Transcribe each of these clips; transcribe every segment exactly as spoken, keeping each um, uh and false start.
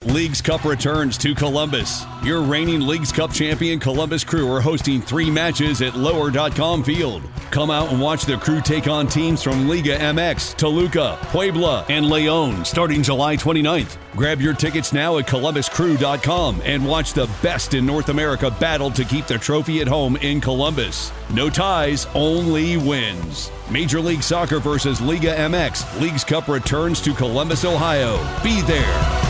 Leagues Cup returns to Columbus. Your reigning Leagues Cup champion Columbus Crew are hosting three matches at lower dot com Field. Come out and watch the Crew take on teams from Liga M X, Toluca, Puebla, and León starting July twenty-ninth. Grab your tickets now at columbus crew dot com and watch the best in North America battle to keep the trophy at home in Columbus. No ties, only wins. Major League Soccer versus Liga M X. Leagues Cup returns to Columbus, Ohio. Be there.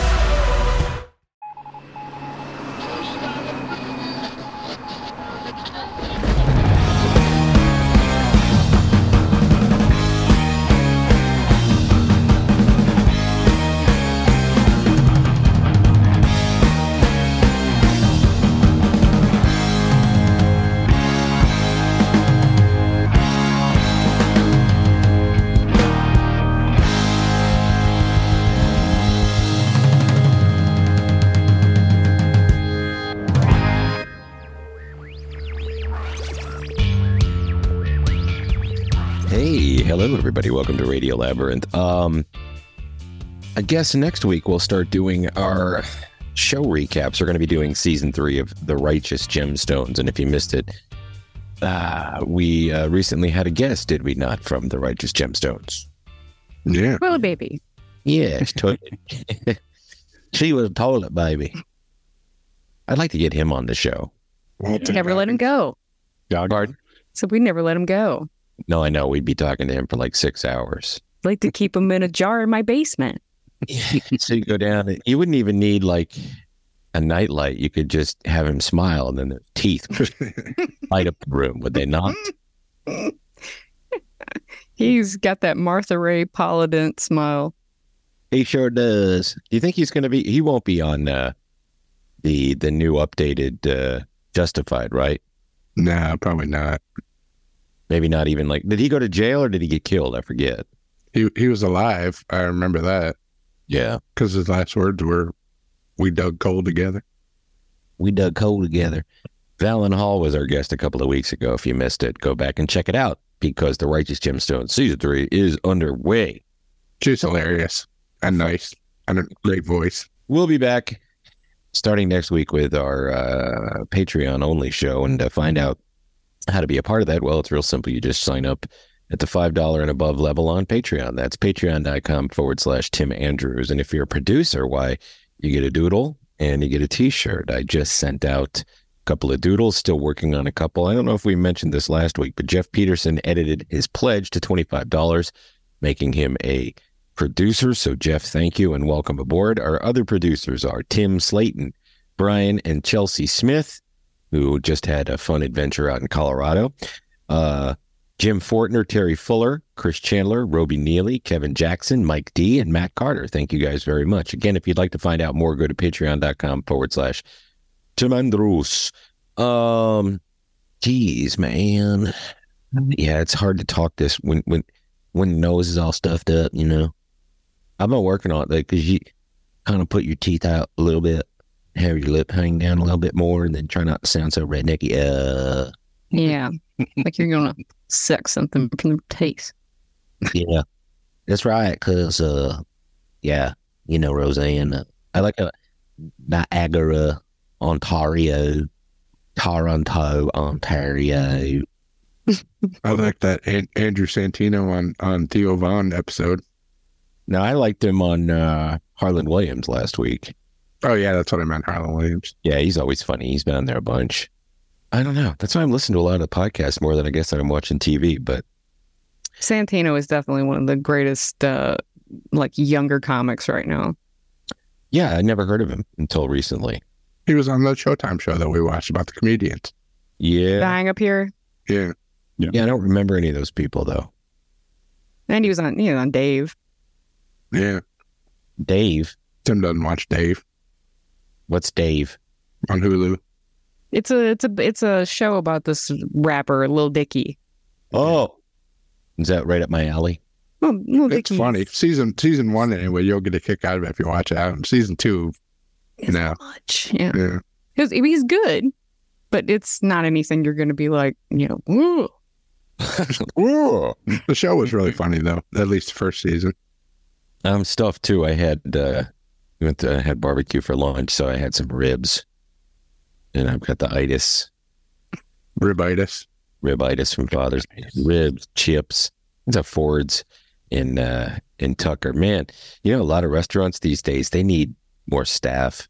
Hello, everybody. Welcome to Radio Labyrinth. Um, I guess next week we'll start doing our show recaps. We're going to be doing season three of The Righteous Gemstones. And if you missed it, uh, we uh, recently had a guest, did we not, from The Righteous Gemstones? Yeah. Well, baby. Yes. To- she was a toilet baby. I'd like to get him on the show. To never let him go. Pardon? So we never let him go. No, I know. We'd be talking to him for like six hours. I'd like to keep him in a jar in my basement. So you go down, and you wouldn't even need like a nightlight. You could just have him smile, and then the teeth light up the room, would they not? He's got that Martha Ray Polident smile. He sure does. Do you think he's going to be? He won't be on uh, the the new updated uh, Justified, right? Nah, probably not. Maybe not even like. Did he go to jail or did he get killed? I forget. He he was alive. I remember that. Yeah, because his last words were, "We dug coal together." We dug coal together. Valen Hall was our guest a couple of weeks ago. If you missed it, go back and check it out because The Righteous Gemstones season three is underway. She's hilarious and nice and a great voice. We'll be back starting next week with our uh, Patreon only show, and to find out how to be a part of that, well, it's real simple. You just sign up at the five dollars and above level on Patreon. That's patreon.com forward slash Tim Andrews. And if you're a producer, why, you get a doodle and you get a t-shirt. I just sent out a couple of doodles, still working on a couple. I don't know if we mentioned this last week, but Jeff Peterson edited his pledge to twenty-five dollars, making him a producer. So Jeff, thank you and welcome aboard. Our other producers are Tim Slayton, Brian and Chelsea Smith, who just had a fun adventure out in Colorado. Uh, Jim Fortner, Terry Fuller, Chris Chandler, Roby Neely, Kevin Jackson, Mike D, and Matt Carter. Thank you guys very much. Again, if you'd like to find out more, go to patreon.com forward slash Tim Andrews. Um, geez, man. Yeah, it's hard to talk this when, when, when the nose is all stuffed up, you know. I've been working on it because you kind of put your teeth out a little bit. Have your lip hang down a little bit more and then try not to sound so rednecky. Uh, yeah. Like you're going to suck something from your teeth. Yeah. That's right. Because, uh, yeah, you know, Roseanne, uh, I like a Niagara, Ontario, Toronto, Ontario. I like that An- Andrew Santino on, on Theo Vaughn episode. Now, I liked him on uh, Harlan Williams last week. Oh, yeah, that's what I meant, Harlan Williams. Yeah, he's always funny. He's been on there a bunch. I don't know. That's why I'm listening to a lot of podcasts more than I guess that I'm watching T V. But Santino is definitely one of the greatest, uh, like, younger comics right now. Yeah, I never heard of him until recently. He was on the Showtime show that we watched about the comedians. Yeah. Dying Up Here. Yeah. Yeah, yeah I don't remember any of those people, though. And he was on, you know, on Dave. Yeah. Dave? Tim doesn't watch Dave. What's Dave? On Hulu. It's a it's a it's a show about this rapper, Lil Dicky. Oh, is that right up my alley? Well, Lil It's Dicky. funny. Season season one anyway. You'll get a kick out of it if you watch it out. And season two, It's no. much. Yeah, yeah. he's, he's good, but it's not anything you're going to be like, you know. Ooh. Ooh. The show was really funny though. At least the first season. I'm stuffed too. I had uh, We went to had barbecue for lunch, so I had some ribs, and I've got the itis, Ribitis. ribitis from Father's Day. Ribs, chips. It's a Ford's in uh, in Tucker. Man, you know, a lot of restaurants these days, they need more staff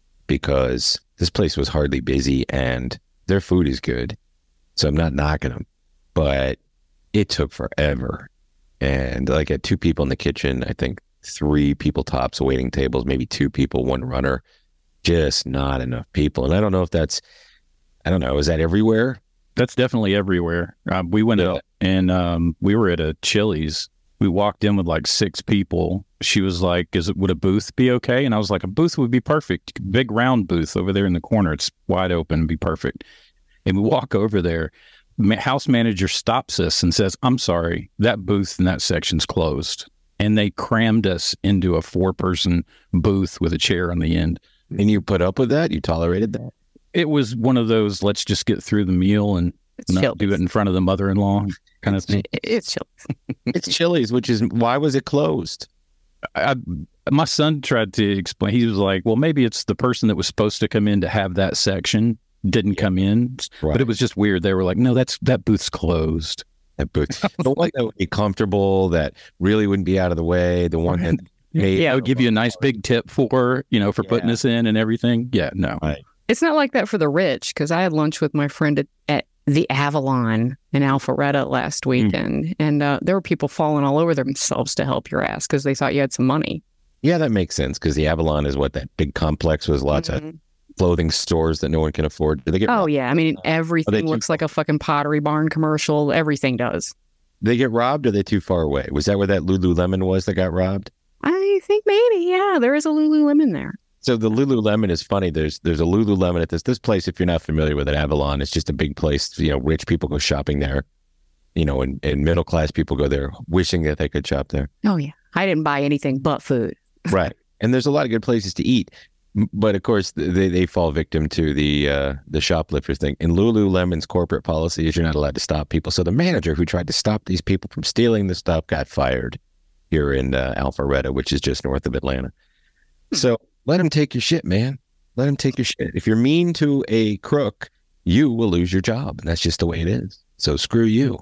because this place was hardly busy and their food is good. So I'm not knocking them, but it took forever. And like I had two people in the kitchen, I think three people tops waiting tables, maybe two people, one runner, just not enough people. And I don't know if that's, I don't know, is that everywhere? That's definitely everywhere. Uh, we went Yeah. out and um, we were at a Chili's. We walked in with like six people. She was like, "Is it would a booth be okay?" And I was like, "A booth would be perfect. Big round booth over there in the corner. It's wide open, be perfect." And we walk over there. Ma- House manager stops us and says, "I'm sorry, that booth in that section's closed." And they crammed us into a four-person booth with a chair on the end. And you put up with that? You tolerated that? It was one of those, let's just get through the meal and It's not Chili's. do it in front of the mother-in-law kind of thing. It- It's Chili's. It's Chili's, which is, why was it closed? I, my son tried to explain. He was like, well, maybe it's the person that was supposed to come in to have that section didn't come in. Right. But it was just weird. They were like, no, that's that booth's closed. That booth. The one that would be comfortable, that really wouldn't be out of the way, the one that made, Yeah, I would give you a nice big tip for, you know, for putting Yeah. us in and everything. Yeah, no. It's not like that for the rich, because I had lunch with my friend at, at the Avalon in Alpharetta last weekend, and uh, there were people falling all over themselves to help your ass because they thought you had some money. Yeah, that makes sense because the Avalon is what that big complex was, lots of Mhm. clothing stores that no one can afford. Do they get Oh, yeah. I mean, they everything too- looks like a fucking Pottery Barn commercial. Everything does. they get robbed, or are they too far away? Was that where that Lululemon was that got robbed? I think maybe, yeah, there is a Lululemon there. So the Lululemon is funny. There's there's a Lululemon at this this place. If you're not familiar with it, Avalon, it's just a big place. You know, rich people go shopping there. You know, and, and middle class people go there wishing that they could shop there. Oh, yeah. I didn't buy anything but food. Right. And there's a lot of good places to eat. M- But of course, th- they, they fall victim to the uh, the shoplifter thing. And Lululemon's corporate policy is you're not allowed to stop people. So the manager who tried to stop these people from stealing the stuff got fired here in uh, Alpharetta, which is just north of Atlanta. So let him take your shit, man. Let him take your shit. If you're mean to a crook, you will lose your job. And that's just the way it is. So screw you.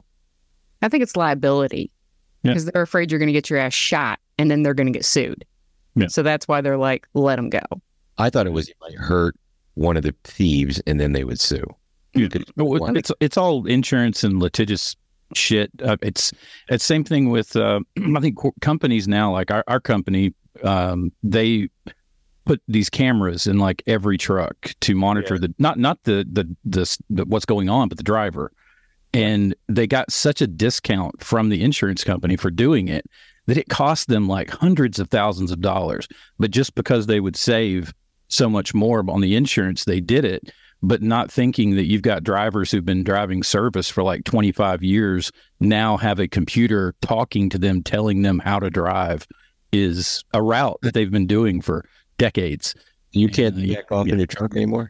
I think it's liability Yeah. because they're afraid you're going to get your ass shot and then they're going to get sued. Yeah. So that's why they're like, let them go. I thought it was you might hurt one of the thieves and then they would sue. Yeah. Could- Well, It's it's all insurance and litigious shit. Uh, it's it's same thing with uh, I think co- companies now, like our, our company, um, they put these cameras in like every truck to monitor Yeah. the not not the, the the s- the what's going on, but the driver. And they got such a discount from the insurance company for doing it that it cost them like hundreds of thousands of dollars. But just because they would save so much more on the insurance, they did it. But not thinking that you've got drivers who've been driving service for like twenty-five years now have a computer talking to them, telling them how to drive is a route that they've been doing for decades. You can't Yeah, jack off yeah. in your trunk anymore.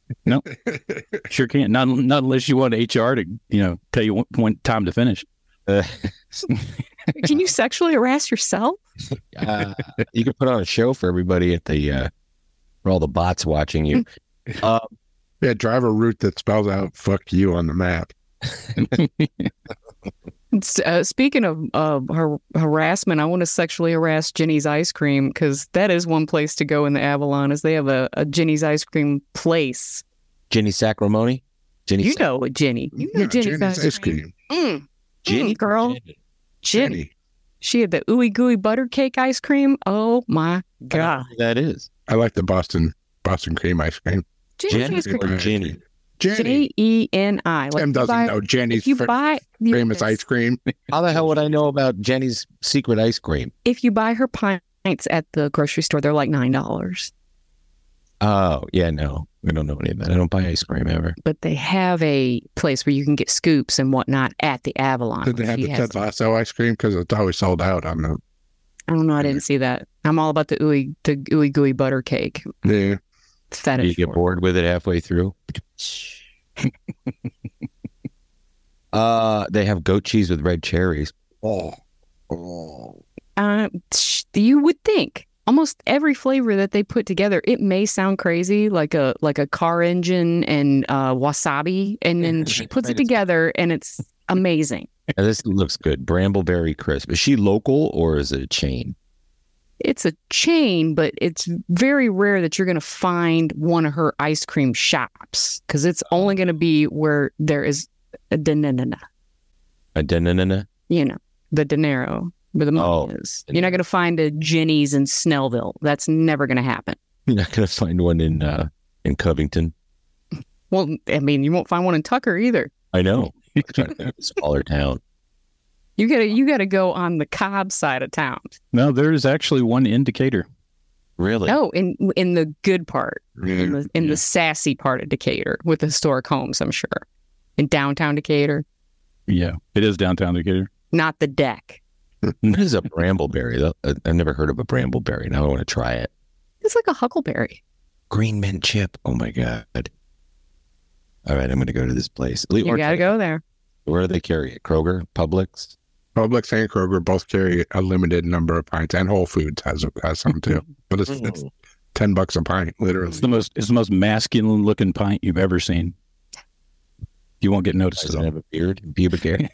Sure can't. Not, not unless you want H R to, you know, tell you when, when time to finish. Uh, Can you sexually harass yourself? uh, you can put on a show for everybody at the uh, for all the bots watching you. Uh, Yeah, drive a route that spells out "fuck you" on the map. S- Uh, speaking of uh, har- harassment, I want to sexually harass Jenny's Ice Cream because that is one place to go in the Avalon. Is they have a, a Jenny's Ice Cream place. Jenny Sacramone. Jenny. You Sac- know it, Jenny. You know Yeah, Jenny's, Jenny's Ice Cream. Mm, Jenny mm, girl. Jenny. Jenny. Jenny. She had the ooey gooey butter cake ice cream. Oh my I don't know god, who that is I like the Boston Boston cream ice cream. Jenny's Jenny Ice Cream. or Jenny? Jenny. J E N I. Like Tim you doesn't buy- know Jenny's If you fa- buy famous ice cream. How the hell would I know about Jenny's secret ice cream? if you buy her pints at the grocery store, they're like nine dollars. Oh yeah, no, we don't know any of that. I don't buy ice cream ever. But they have a place where you can get scoops and whatnot at the Avalon. Did they have She the has- Ted Lasso ice cream? Because it's always sold out on the. I don't know. I didn't see that. I'm all about the ooey, the ooey gooey butter cake. Yeah. It's Do fetish. you get for it. bored with it halfway through? uh, they have goat cheese with red cherries. Oh. Oh. Uh, sh- you would think almost every flavor that they put together, it may sound crazy, like a like a car engine and uh, wasabi, and then she puts it together, and it's amazing. And this looks good. Brambleberry crisp. Is she local or is it a chain? It's a chain, but it's very rare that you're going to find one of her ice cream shops because it's only going to be where there is a denana. A denana? You know, the dinero, where the money Oh, is. You're not going to find a Jenny's in Snellville. That's never going to happen. You're not going to find one in uh, in Covington. Well, I mean, you won't find one in Tucker either. I know. Trying to find a smaller town. You gotta, you gotta go on the Cobb side of town. No, there is actually one in Decatur. Really? Oh, in in the good part, Yeah. in the in the sassy part of Decatur with the historic homes, I'm sure. In downtown Decatur, Yeah, it is downtown Decatur. not the deck. What is a brambleberry? That- I've never heard of a brambleberry. Now I want to try it. It's like a huckleberry. Green mint chip. Oh my God. All right, I'm going to go to this place. You gotta go there. Where do they carry it? Kroger? Publix? Publix and Kroger both carry a limited number of pints, and Whole Foods has has some too. But it's, it's ten bucks a pint, literally. It's the most it's the most masculine looking pint you've ever seen. You won't get noticed Does at it all. have a beard? Pubic hair?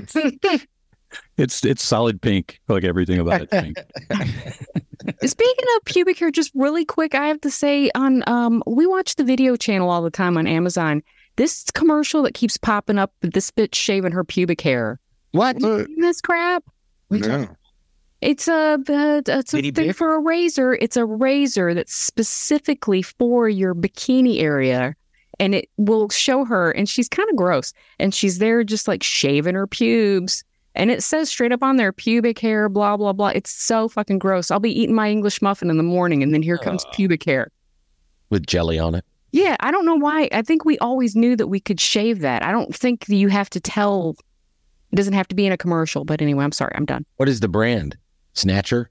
It's it's solid pink, like everything about it. Pink. Speaking of pubic hair, just really quick, I have to say on um we watch the video channel all the time on Amazon. This commercial that keeps popping up with this bitch shaving her pubic hair. What? What? This crap. No. It's a uh, it's a Bitty thing bit? for a razor. It's a razor that's specifically for your bikini area, and it will show her. And she's kind of gross, and she's there just like shaving her pubes, and it says straight up on there, pubic hair, blah blah blah. It's so fucking gross. I'll be eating my English muffin in the morning, and then here comes Oh. pubic hair. With jelly on it? Yeah, I don't know why. I think we always knew that we could shave that. I don't think you have to tell. It doesn't have to be in a commercial. But anyway, I'm sorry. I'm done. What is the brand? Snatcher?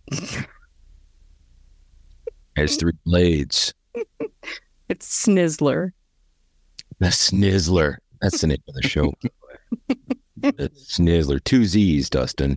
There's three blades. It's Snizzler. The Snizzler. That's the name of the show. The Snizzler. Two Z's, Dustin.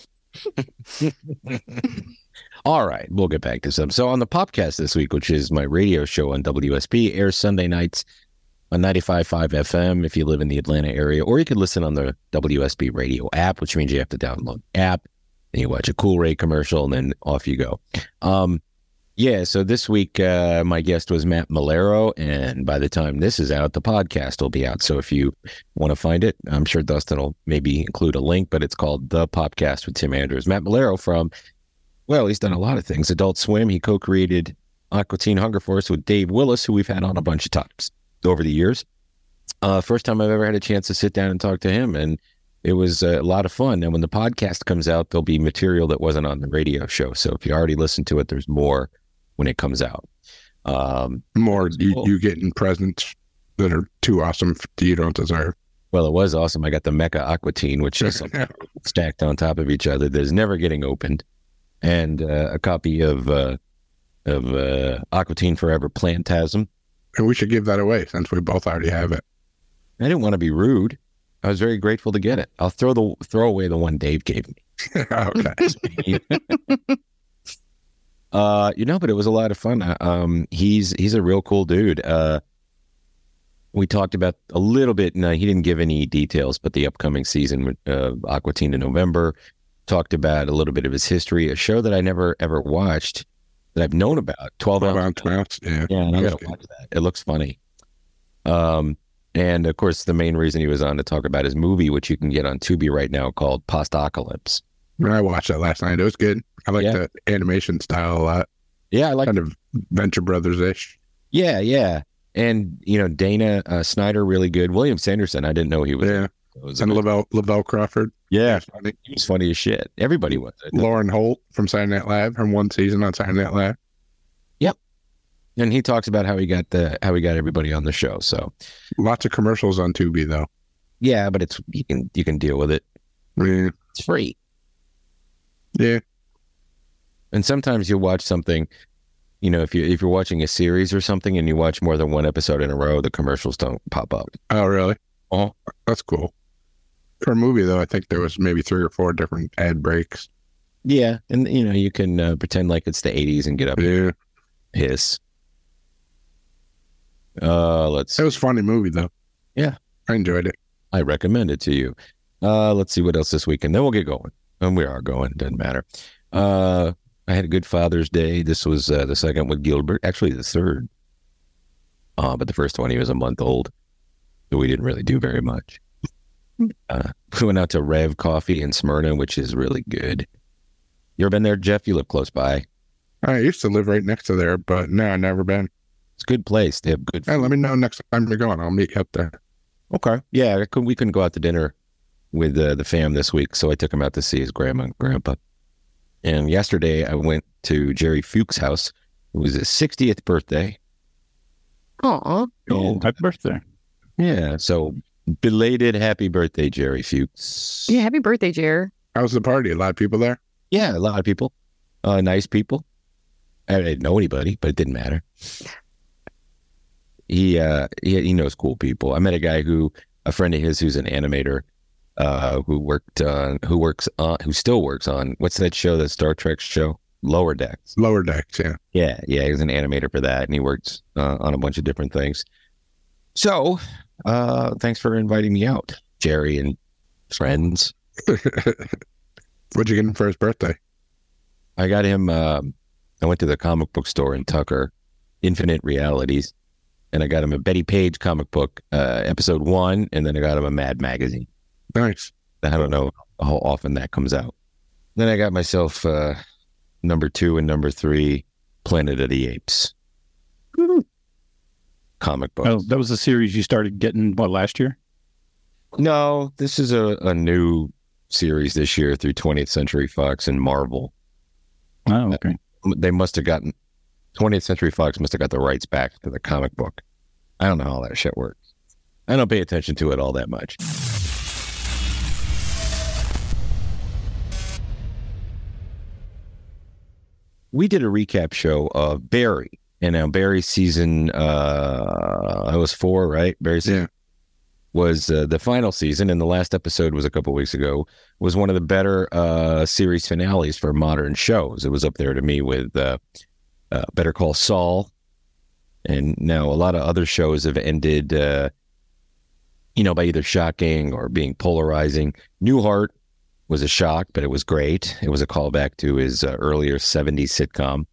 All right, we'll get back to some. So on the Popcast this week, which is my radio show on W S B, airs Sunday nights on ninety-five point five F M if you live in the Atlanta area, or you can listen on the W S B radio app, which means you have to download the app, and you watch a Cool Ray commercial, and then off you go. Um, yeah, so this week uh, my guest was Matt Malero, and by the time this is out, the podcast will be out. So if you want to find it, I'm sure Dustin will maybe include a link, but it's called The Popcast with Tim Andrews. Matt Malero from, well, he's done a lot of things. Adult Swim, he co-created Aqua Teen Hunger Force with Dave Willis, who we've had on a bunch of times over the years. Uh, first time I've ever had a chance to sit down and talk to him, and it was a lot of fun. And when the podcast comes out, there'll be material that wasn't on the radio show. So if you already listened to it, there's more when it comes out. Um, More you, Cool. you getting presents that are too awesome that you don't deserve. well, it was awesome. I got the Mecca Aqua Teen, which is stacked on top of each other. There's never getting opened. And uh, a copy of uh, of uh, Aqua Teen Forever Plantasm. And we should give that away since we both already have it. I didn't want to be rude. I was very grateful to get it. I'll throw the throw away the one Dave gave me. Okay. uh, you know, but it was a lot of fun. Uh, Um, he's he's a real cool dude. Uh, we talked about a little bit. No, he didn't give any details, but the upcoming season with uh, Aqua Teen in November. Talked about a little bit of his history, a show that I never ever watched that I've known about. Twelve twelve ounce. ounce mounts. Yeah. Yeah, and I That's gotta good. watch that. It looks funny. Um, and of course, the main reason he was on to talk about his movie, which you can get on Tubi right now, called Postocalypse. I watched that last night. It was good. I like Yeah. the animation style a lot. Yeah, I like. Kind of Venture Brothers ish. Yeah, yeah, and you know Dana uh, Snyder, really good. William Sanderson, I didn't know he was. Yeah. was And Lavelle, Lavelle Crawford. yeah, Funny. he was funny as shit. Everybody was. Lauren Holt from Saturday Night Live from one season on Saturday Night Live. And he talks about how he got the how he got everybody on the show. So Lots of commercials on Tubi though. yeah, but it's you can you can deal with it. Yeah. It's free. Yeah. And sometimes you'll watch something, you know, if you if you're watching a series or something and you watch more than one episode in a row, the commercials don't pop up. Oh, really? Oh, That's cool. For a movie though, I think there was maybe three or four different ad breaks. Yeah, and you know you can uh, pretend like it's the eighties and get up Yeah. and piss. Uh, let's. It was a funny movie, though. Yeah. I enjoyed it. I recommend it to you. Uh, let's see what else this weekend. Then we'll get going. And we are going. Doesn't matter. Uh, I had a good Father's Day. This was uh, the second with Gilbert. Actually, the third. Uh, but the first one, he was a month old. So we didn't really do very much. Uh, we went out to Rev Coffee in Smyrna, which is really good. You ever been there, Jeff? You live close by. I used to live right next to there, but no, I've never been. It's a good place. They have good food. Hey, let me know next time you're going. I'll meet you up there. Okay. Yeah, I couldn't, we couldn't go out to dinner with uh, the fam this week, so I took him out to see his grandma and grandpa. And yesterday, I went to Jerry Fuchs' house. It was his sixtieth birthday. Aw. Oh, And- happy birthday. Yeah, so belated happy birthday, Jerry Fuchs. Yeah, happy birthday, Jer. How's the party? A lot of people there? Yeah, a lot of people. Uh, nice people. I didn't know anybody, but it didn't matter. He, uh, he he knows cool people. I met a guy who, a friend of his who's an animator, uh, who worked on, who works on, who still works on, what's that show, that Star Trek show? Lower Decks. Lower Decks, yeah. Yeah, yeah, he was an animator for that, and he works uh, on a bunch of different things. So, uh, thanks for inviting me out, Jerry and friends. What'd you get him for his birthday? I got him, um, I went to the comic book store in Tucker, Infinite Realities, and I got him a Betty Page comic book, uh, episode one, and then I got him a Mad magazine. Nice. I don't know how often that comes out. Then I got myself uh, number two and number three, Planet of the Apes. Comic books. Oh, that was the series you started getting, what, last year? No, this is a, a new series this year through twentieth Century Fox and Marvel. Oh, okay. They must have gotten, twentieth Century Fox must have got the rights back to the comic book. I don't know how that shit works. I don't pay attention to it all that much. We did a recap show of Barry, and now Barry season, uh, I was four, right? Barry season Yeah. was uh, the final season, and the last episode was a couple weeks ago, was one of the better uh, series finales for modern shows. It was up there to me with uh, uh, Better Call Saul, and now a lot of other shows have ended, uh, you know, by either shocking or being polarizing. Newhart was a shock, but it was great. It was a callback to his uh, earlier seventies sitcom.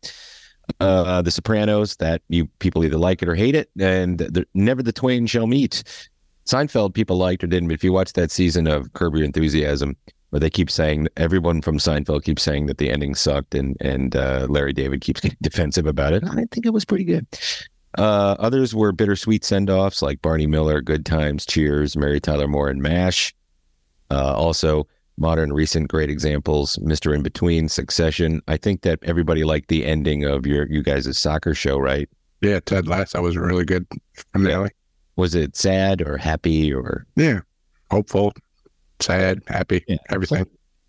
Uh, the Sopranos, that you people either like it or hate it, and the, never the twain shall meet. Seinfeld, people liked or didn't, but if you watch that season of Curb Your Enthusiasm, where they keep saying, everyone from Seinfeld keeps saying that the ending sucked, and and uh, Larry David keeps getting defensive about it, I think it was pretty good. Uh, others were bittersweet send-offs, like Barney Miller, Good Times, Cheers, Mary Tyler Moore, and MASH. Uh, also, modern recent great examples, Mister In Between, Succession. I think that everybody liked the ending of your you guys' soccer show, right? Yeah, Ted Lasso was a really good finale. Was it sad or happy or? Yeah. Hopeful, sad, happy, Yeah. everything.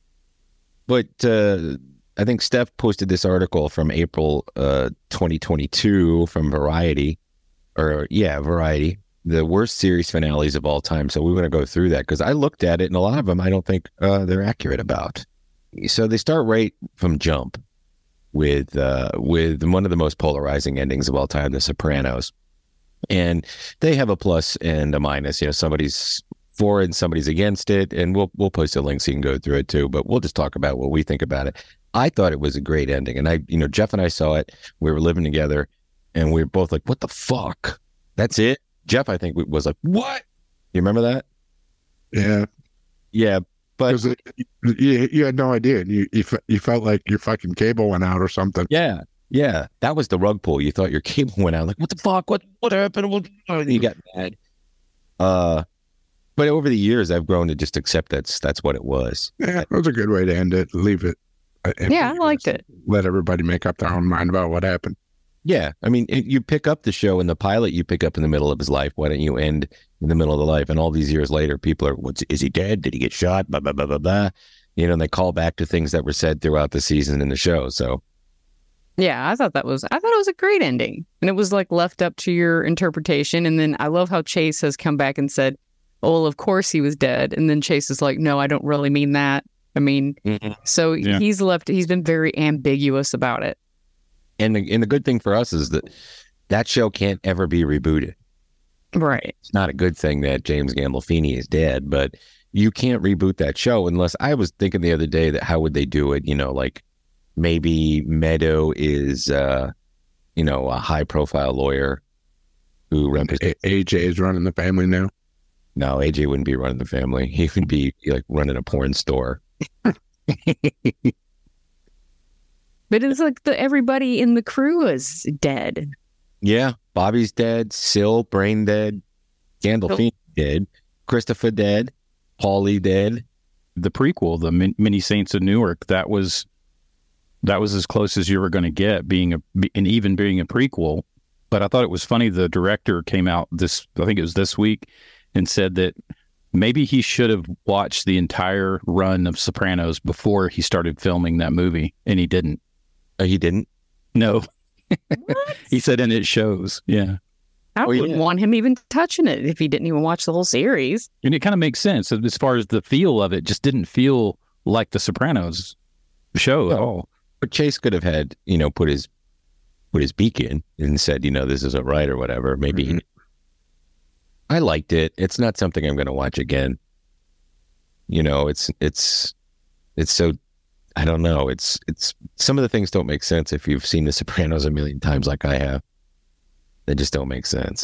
But uh, I think Steph posted this article from April uh, twenty twenty-two from Variety, or yeah, Variety, the worst series finales of all time. So we want to go through that because I looked at it, and a lot of them I don't think uh, they're accurate about. So they start right from jump with uh, with one of the most polarizing endings of all time, The Sopranos. And they have a plus and a minus. You know, somebody's for it and somebody's against it. And we'll we'll post a link so you can go through it too. But we'll just talk about what we think about it. I thought it was a great ending. And I, you know, Jeff and I saw it. We were living together, and we were both like, "What the fuck? That's it?" Jeff, I think, was like, "What?" You remember that? Yeah. Yeah, but 'Cause it, you, you had no idea. You, you fe- you felt like your fucking cable went out or something. yeah, yeah, that was the rug pull. You thought your cable went out. Like, what the fuck? What what happened? What? You got mad. Uh, but over the years, I've grown to just accept that's that's what it was. Yeah, it was a good way to end it. Leave it. uh, Yeah, I liked it. Let everybody make up their own mind about what happened. Yeah, I mean, it, you pick up the show in the pilot. You pick up in the middle of his life. Why don't you end in the middle of the life? And all these years later, people are, "What's is he dead? Did he get shot?" Blah blah blah blah blah. You know, and they call back to things that were said throughout the season in the show. So Yeah, I thought that was I thought it was a great ending. And it was like left up to your interpretation. And then I love how Chase has come back and said, "Oh, well, of course he was dead." And then Chase is like, "No, I don't really mean that." I mean, Mhm. so Yeah. he's left. He's been very ambiguous about it. And the, and the good thing for us is that that show can't ever be rebooted. Right. It's not a good thing that James Gandolfini is dead, but you can't reboot that show unless I was thinking the other day that how would they do it? You know, like maybe Meadow is, uh, you know, a high profile lawyer who represents. A- AJ is running the family now. No, A J wouldn't be running the family. He would be like running a porn store. But it's like the everybody in the crew is dead. Yeah, Bobby's dead. Syl, brain dead. Gandolfini dead. Christopher dead. Paulie dead. The prequel, the Min- Many Saints of Newark, that was that was as close as you were going to get, being a and even being a prequel. But I thought it was funny. The director came out this, I think it was this week, and said that maybe he should have watched the entire run of Sopranos before he started filming that movie, and he didn't. Oh, he didn't. No, What? he said, and it shows. Yeah. I Oh, wouldn't yeah. want him even touching it if he didn't even watch the whole series. And it kind of makes sense as far as the feel of it. Just didn't feel like the Sopranos show at No. all. But Chase could have had, you know, put his put his beak in and said, you know, this isn't right or whatever. Maybe he, I liked it. It's not something I'm going to watch again. You know, it's it's it's so I don't know. It's it's some of the things don't make sense if you've seen The Sopranos a million times like I have. They just don't make sense.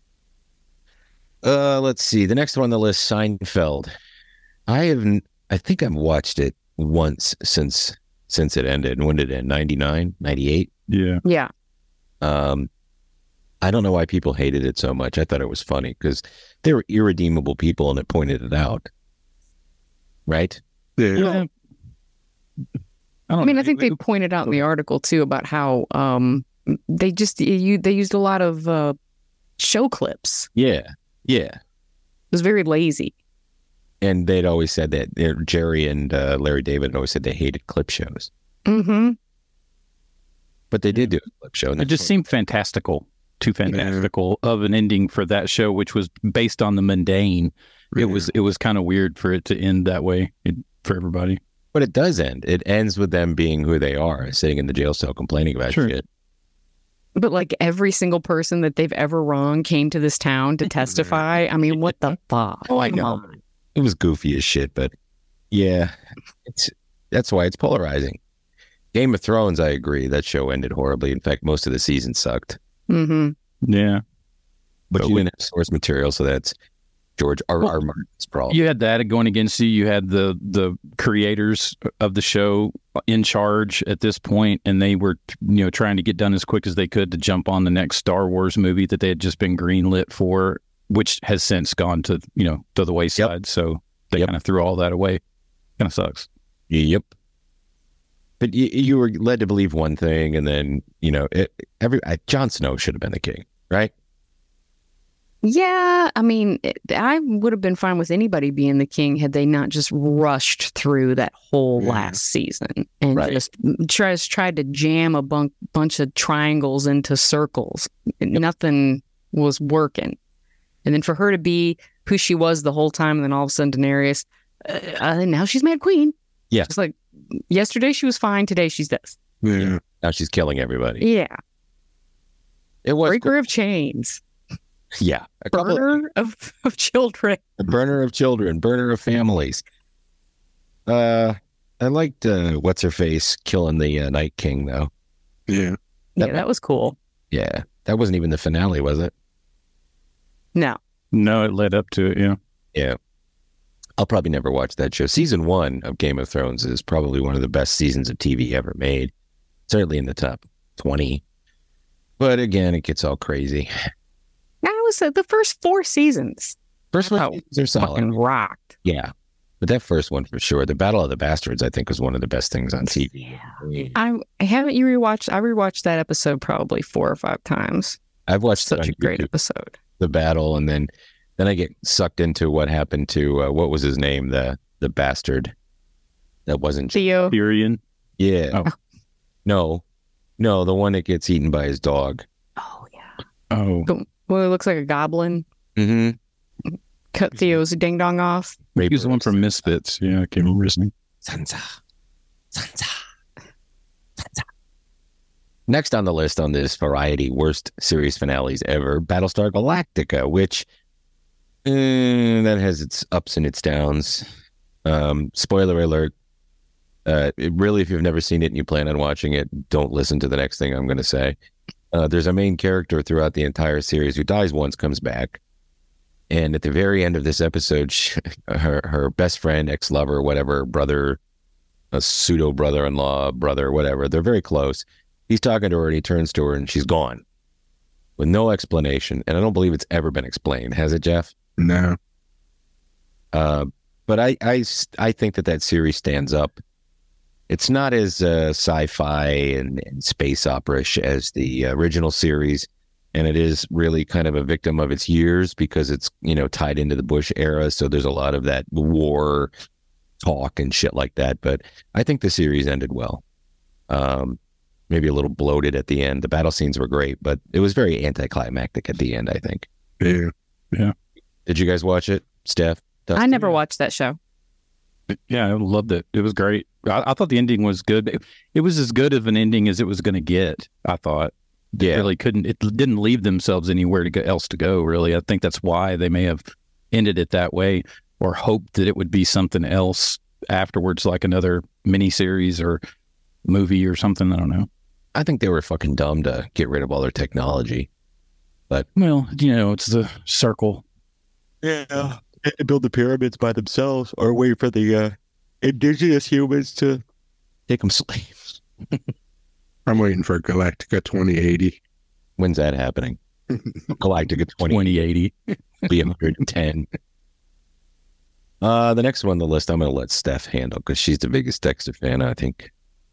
Uh, let's see. The next one on the list, Seinfeld. I have, n- I think I've watched it once since since it ended. When did it end? ninety-nine, ninety-eight? Yeah. Yeah. Um, I don't know why people hated it so much. I thought it was funny because they were irredeemable people and it pointed it out. Right? Yeah. Yeah. I don't I mean, know. I think they pointed out in the article too about how um they just you they used a lot of uh, show clips. Yeah. Yeah. It was very lazy. And they'd always said that uh, Jerry and uh, Larry David had always said they hated clip shows, Mm-hmm. but they did do a clip show. And It just seemed fantastical, too fantastical of an ending for that show, which was based on the mundane. It was it was kind of weird for it to end that way it, for everybody. But it does end. It ends with them being who they are, sitting in the jail cell complaining about Sure. shit. But like every single person that they've ever wronged came to this town to testify. I mean, what the fuck? Oh, I Come know. on. It was goofy as shit, but yeah, it's that's why it's polarizing. Game of Thrones, I agree. That show ended horribly. In fact, most of the season sucked. Mm-hmm. Yeah. But, But you we- didn't have source material, so that's George R. Well, R. Martin's problem. You had that going against you. You had the the creators of the show in charge at this point, and they were, you know, trying to get done as quick as they could to jump on the next Star Wars movie that they had just been greenlit for, which has since gone to, you know, to the wayside. So they Yep. kind of threw all that away. Kind of sucks. Yep. But you, you were led to believe one thing, and then you know, it, every I, Jon Snow should have been the king, right? Yeah, I mean, it, I would have been fine with anybody being the king had they not just rushed through that whole Yeah. last season and Right. just tries tried to jam a bunk, bunch of triangles into circles. Nothing was working. And then for her to be who she was the whole time, and then all of a sudden Daenerys, uh, uh, now she's Mad Queen. Yeah. It's like yesterday she was fine, today she's this. Yeah. Now she's killing everybody. Yeah, It was breaker of chains, yeah, a couple of, burner of, of children. a burner of children, burner of families. Uh, I liked uh, what's her face killing the uh, Night King though. Yeah. Yeah, that was cool. Yeah, that wasn't even the finale, was it? No. No, it led up to it. Yeah. Yeah. I'll probably never watch that show. Season one of Game of Thrones is probably one of the best seasons of T V ever made. Certainly in the top twenty. But again, it gets all crazy. That was uh, the first four seasons. First one, Oh, they're solid. Fucking rocked. Yeah. But that first one for sure. The Battle of the Bastards, I think, was one of the best things on T V. I haven't you rewatched. I rewatched that episode probably four or five times. I've watched it Such on a great YouTube, episode. the battle, and then then I get sucked into what happened to uh, what was his name, the the bastard that wasn't. Theo. Tyrion. Yeah. Oh. No, no, the one that gets eaten by his dog. Oh yeah. Oh, Well, it looks like a goblin. Mm-hmm. Cut Theo's ding dong off. he was the one from Misfits. Yeah, I can't remember his name. Sansa. Sansa. Sansa. Next on the list on this variety worst series finales ever, Battlestar Galactica, which eh, that has its ups and its downs. Um, spoiler alert. Uh, it really, if you've never seen it and you plan on watching it, don't listen to the next thing I'm going to say. Uh, there's a main character throughout the entire series who dies once, comes back. And at the very end of this episode, she, her her best friend, ex-lover, whatever, brother, a pseudo brother-in-law, brother, whatever, they're very close. He's talking to her and he turns to her and she's gone with no explanation. And I don't believe it's ever been explained. Has it, Jeff? No. Uh, but I, I, I think that that series stands up. It's not as uh, sci-fi and, and space opera-ish as the original series. And it is really kind of a victim of its years because it's, you know, tied into the Bush era. So there's a lot of that war talk and shit like that. But I think the series ended well. Um, maybe a little bloated at the end. The battle scenes were great, but it was very anticlimactic at the end, I think. Yeah. Yeah. Did you guys watch it, Steph? Dustin? I never watched that show. Yeah, I loved it. It was great. I, I thought the ending was good. It, it was as good of an ending as it was going to get, I thought. They Yeah. really couldn't, it didn't leave themselves anywhere to go, else to go, really. I think that's why they may have ended it that way or hoped that it would be something else afterwards, like another miniseries or movie or something. I don't know. I think they were fucking dumb to get rid of all their technology. Well, you know, it's the circle. Yeah, build the pyramids by themselves or wait for the uh, indigenous humans to take them slaves. I'm waiting for Galactica twenty eighty. When's that happening? Galactica twenty twenty eighty. be one hundred ten. Uh, the next one on the list, I'm going to let Steph handle because she's the biggest Dexter fan, I think.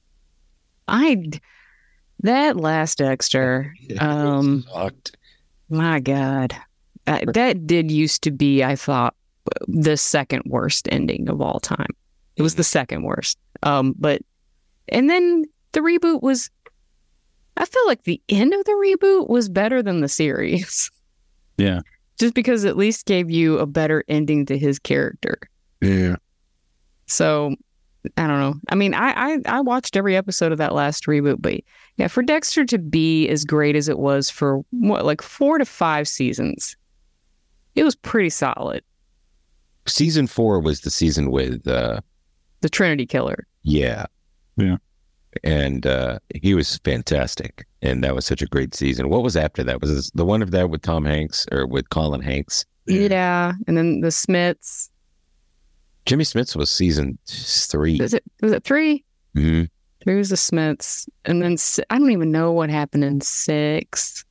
I that last Dexter, um, Sucked. my God, uh, that did used to be, I thought, the second worst ending of all time. It was the second worst. Um, but and then the reboot was. I feel like the end of the reboot was better than the series. Yeah. Just because it at least gave you a better ending to his character. Yeah. So I don't know. I mean, I, I I watched every episode of that last reboot, but yeah, for Dexter to be as great as it was for what, like four to five seasons, it was pretty solid. Season four was the season with, uh, The Trinity Killer. yeah. Yeah. And uh, he was fantastic. And that was such a great season. What was after that? Was this the one of that with Tom Hanks or with Colin Hanks? Yeah. Yeah. And then the Smiths. Jimmy Smith's was season three. Was it was it three? Mhm. Three was the Smiths. And then si- I don't even know what happened in six.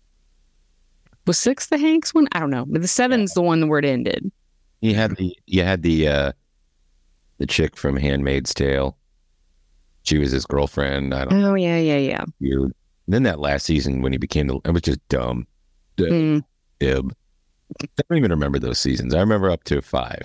Was six the Hanks one? I don't know. But the seven's the one where it ended. You had the you had the uh, the chick from Handmaid's Tale. She was his girlfriend. I don't know. Oh, yeah, yeah, yeah. Weird. And then that last season when he became the, it was just dumb. Mm. Ib. I don't even remember those seasons. I remember up to five.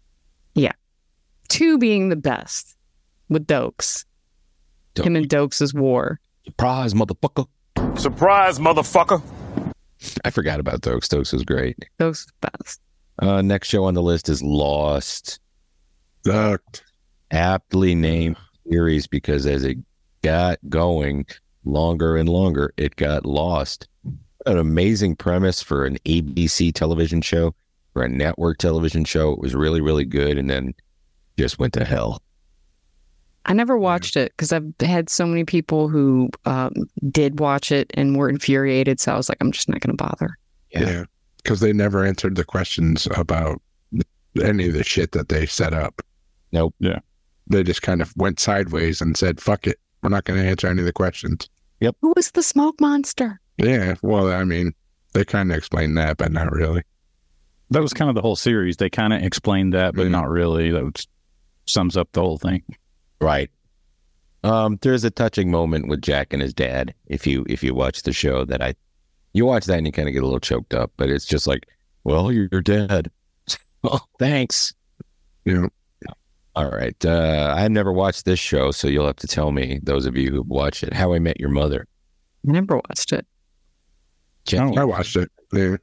Two being the best with Dokes. Him and Dokes' war. Surprise, motherfucker. Surprise, motherfucker. I forgot about Dokes. Dokes was great. Dokes was the best. Uh, next show on the list is Lost. Sucked. Aptly named series because as it got going longer and longer, it got lost. An amazing premise for an A B C television show, for a network television show. It was really, really good, and then just went to hell. I never watched it because I've had so many people who um, did watch it and were infuriated. So I was like, I'm just not going to bother. Yeah. Because they never answered the questions about any of the shit that they set up. Nope. Yeah. They just kind of went sideways and said, fuck it. We're not going to answer any of the questions. Who was the smoke monster? Yeah. Well, I mean, they kind of explained that, but not really. That was kind of the whole series. They kind of explained that, but Mhm. not really. That was, sums up the whole thing. Right. Um, there's a touching moment with Jack and his dad. If you if you watch the show, that I, you watch that and you kind of get a little choked up. But it's just like, well, you're your dad. Oh, thanks. You know, All right. Uh, I've never watched this show, so you'll have to tell me, those of you who've watched it, How I Met Your Mother. I never watched it. Jeff, Oh. I watched it. Yeah.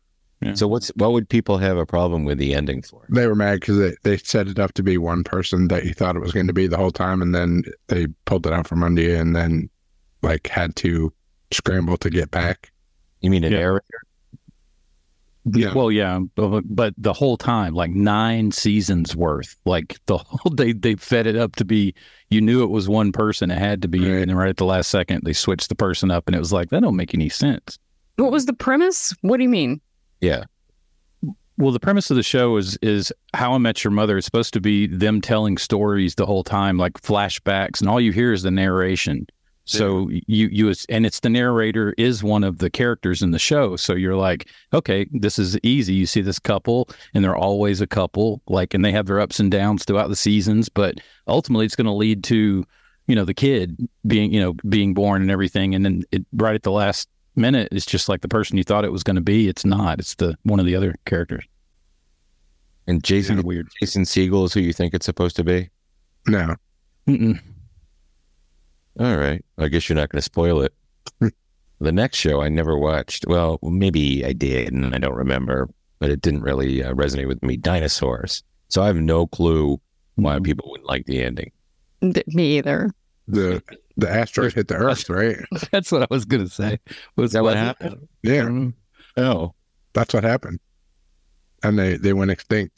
Yeah. So what's what would people have a problem with the ending for? They were mad because they, they set it up to be one person that you thought it was going to be the whole time, and then they pulled it out from under you, and then like had to scramble to get back. You mean a Yeah. narrator? Yeah, Well, yeah, but, but the whole time, like nine seasons worth, like the whole they they fed it up to be. You knew it was one person; it had to be, Right. and then right at the last second, they switched the person up, and it was like that don't make any sense. What was the premise? What do you mean? Yeah. Well, the premise of the show is is How I Met Your Mother. It's supposed to be them telling stories the whole time, like flashbacks, and all you hear is the narration. So you you and it's the narrator is one of the characters in the show. So you're like, okay, this is easy. You see this couple, and they're always a couple, like, and they have their ups and downs throughout the seasons. But ultimately, it's going to lead to, you know, the kid being, you know, being born and everything. And then it, right at the last minute, it's just like the person you thought it was going to be. It's not. It's the one of the other characters. And Jason Kinda weird. Jason Segel is who you think it's supposed to be? no, Mm-mm. All right. I guess you're not going to spoil it. The next show I never watched. Well, maybe I did, and I don't remember, but it didn't really uh, resonate with me. Dinosaurs. So I have no clue why Mhm. people wouldn't like the ending. D- Me either. the the asteroid hit the Earth, right? That's what I was going to say. Was Is that what what happened? Yeah, Oh, that's what happened, and they they went extinct.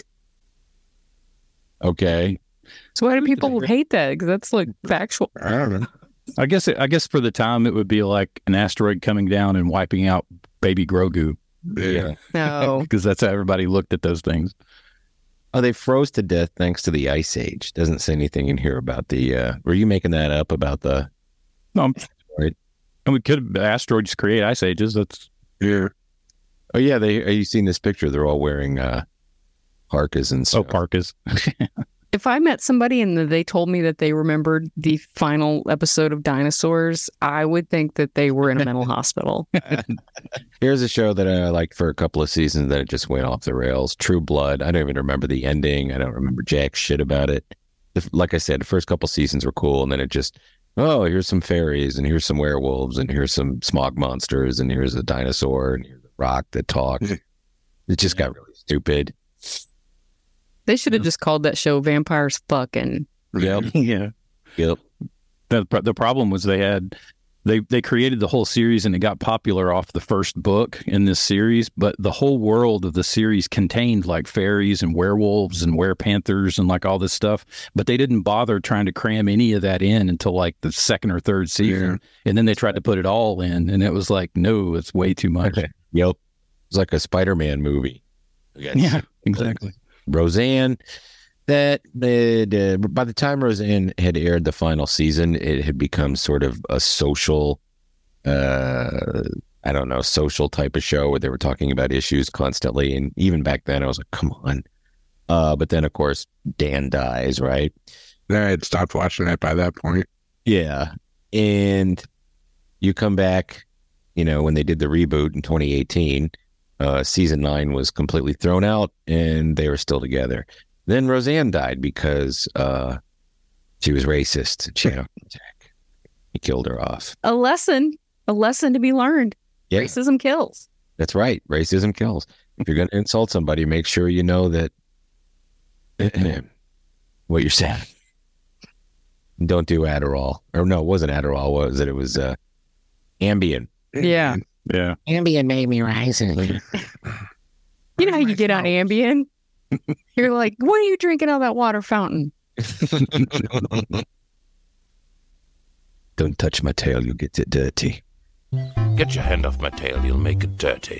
okay. So why do people hate that? Because that's like factual. I don't know. I guess it, I guess for the time it would be like an asteroid coming down and wiping out baby Grogu, Yeah, No. because that's how everybody looked at those things. Oh, they froze to death thanks to the Ice Age. Doesn't say anything in here about the. Uh, were you making that up about the? No, I'm- Right. and we could asteroids create ice ages. That's yeah. Oh yeah, they. Are you seen this picture? They're all wearing uh, parkas and oh, stuff. parkas. If I met somebody and they told me that they remembered the final episode of Dinosaurs, I would think that they were in a mental hospital. Here's a show that I liked for a couple of seasons, then it just went off the rails. True Blood. I don't even remember the ending. I don't remember jack shit about it. The- Like I said, the first couple seasons were cool, and then it just, oh, here's some fairies, and here's some werewolves, and here's some smog monsters, and here's a dinosaur, and here's a rock that talks. It just got really stupid. They should have just called that show Vampires Fucking. Yep. yeah. Yep. The the problem was they had they they created the whole series and it got popular off the first book in this series, but the whole world of the series contained like fairies and werewolves and werepanthers and like all this stuff, but they didn't bother trying to cram any of that in until like the second or third season, and then they tried to put it all in, and it was like, no, it's way too much. Yep. It's like a Spider-Man movie. Yeah, exactly. Roseanne, that uh, by the time Roseanne had aired the final season, it had become sort of a social, uh, I don't know, social type of show where they were talking about issues constantly. And even back then, I was like, come on. Uh, but then, of course, Dan dies, right? I had stopped watching it by that point. Yeah. And you come back, you know, when they did the reboot in twenty eighteen, uh, season nine was completely thrown out and they were still together. Then Roseanne died because uh, she was racist. She, he killed her off. A lesson, a lesson to be learned. Yeah, Racism kills. that's right. Racism kills. If you're going to insult somebody, make sure you know that what you're saying. Don't do Adderall. Or no, it wasn't Adderall. What was it? It was uh, Ambien. Yeah. Yeah. Ambien made me racist. You know how you get on Ambien? You're like, what are you drinking out of that water fountain? Don't touch my tail, you'll get it dirty. Get your hand off my tail, you'll make it dirty.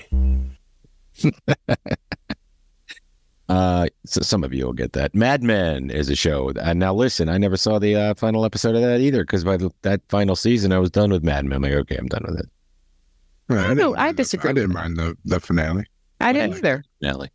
Uh, so some of you will get that. Mad Men is a show. And now listen, I never saw the uh, final episode of that either, because by the, that final season, I was done with Mad Men. I'm like, okay, I'm done with it. Right, I, No, didn't I mind the- disagree I didn't with mind the, the finale. I didn't either. Nelly.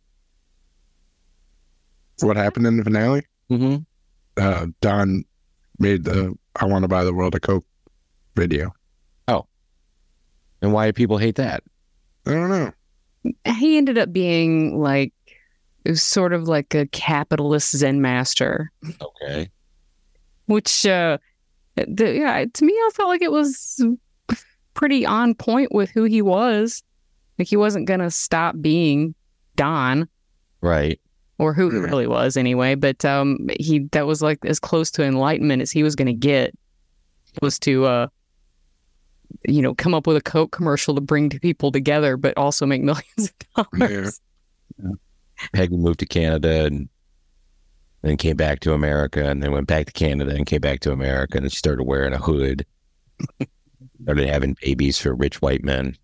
What happened in the finale? Mm-hmm. Uh, Don made the "I Want to Buy the World a Coke" video. And why do people hate that? I don't know. He ended up being like, it was sort of like a capitalist Zen master, Okay. which, uh, the, yeah, to me, I felt like it was pretty on point with who he was. Like he wasn't going to stop being Don, Right. or who he Hmm. really was anyway. But um, he that was like as close to enlightenment as he was going to get, was to uh, you know, come up with a Coke commercial to bring people together, but also make millions of dollars. Peggy moved to Canada and then came back to America, and then went back to Canada and came back to America, and then she started wearing a hood. Started having babies for rich white men.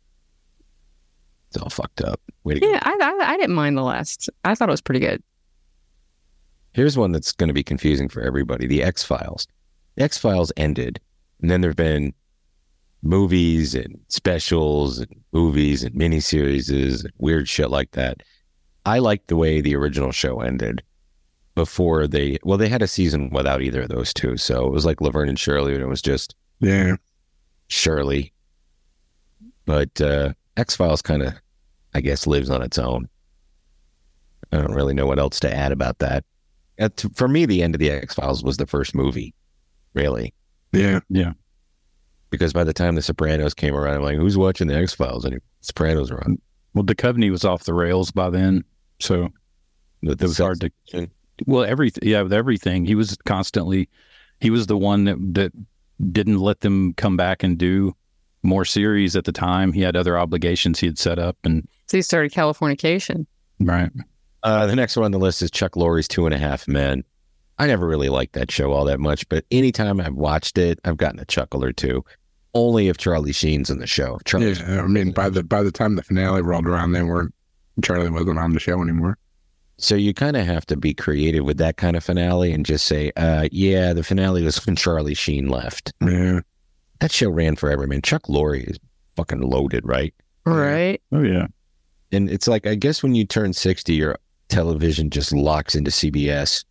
It's all fucked up. Way to go. Yeah, I, I I didn't mind the last. I thought it was pretty good. Here's one that's going to be confusing for everybody. The X-Files. The X-Files ended, and then there've been movies and specials and movies and miniseries and weird shit like that. I liked the way the original show ended before they, well, they had a season without either of those two. So it was like Laverne and Shirley, and it was just Yeah. Shirley. But uh, X-Files kind of, I guess, lives on its own. I don't really know what else to add about that. Uh, t- for me, the end of the X-Files was the first movie, really. Yeah. Because by the time The Sopranos came around, I'm like, who's watching the X-Files? And Sopranos were on. Well, Duchovny was off the rails by then, so The, it was hard to. Well, everything, yeah, with everything, he was constantly. He was the one that that didn't let them come back and do more series at the time. He had other obligations he had set up, and So he started Californication. right. Uh, the next one on the list is Chuck Lorre's Two and a Half Men. I never really liked that show all that much, but anytime I've watched it, I've gotten a chuckle or two. Only if Charlie Sheen's in the show. Charlie Yeah. I mean, by the by the time the finale rolled around, they weren't. Charlie wasn't on the show anymore. So you kind of have to be creative with that kind of finale and just say, uh, yeah, the finale was when Charlie Sheen left. Yeah. That show ran forever, man. Chuck Lorre is fucking loaded, right? Right. Oh yeah. And it's like, I guess when you turn sixty, your television just locks into C B S.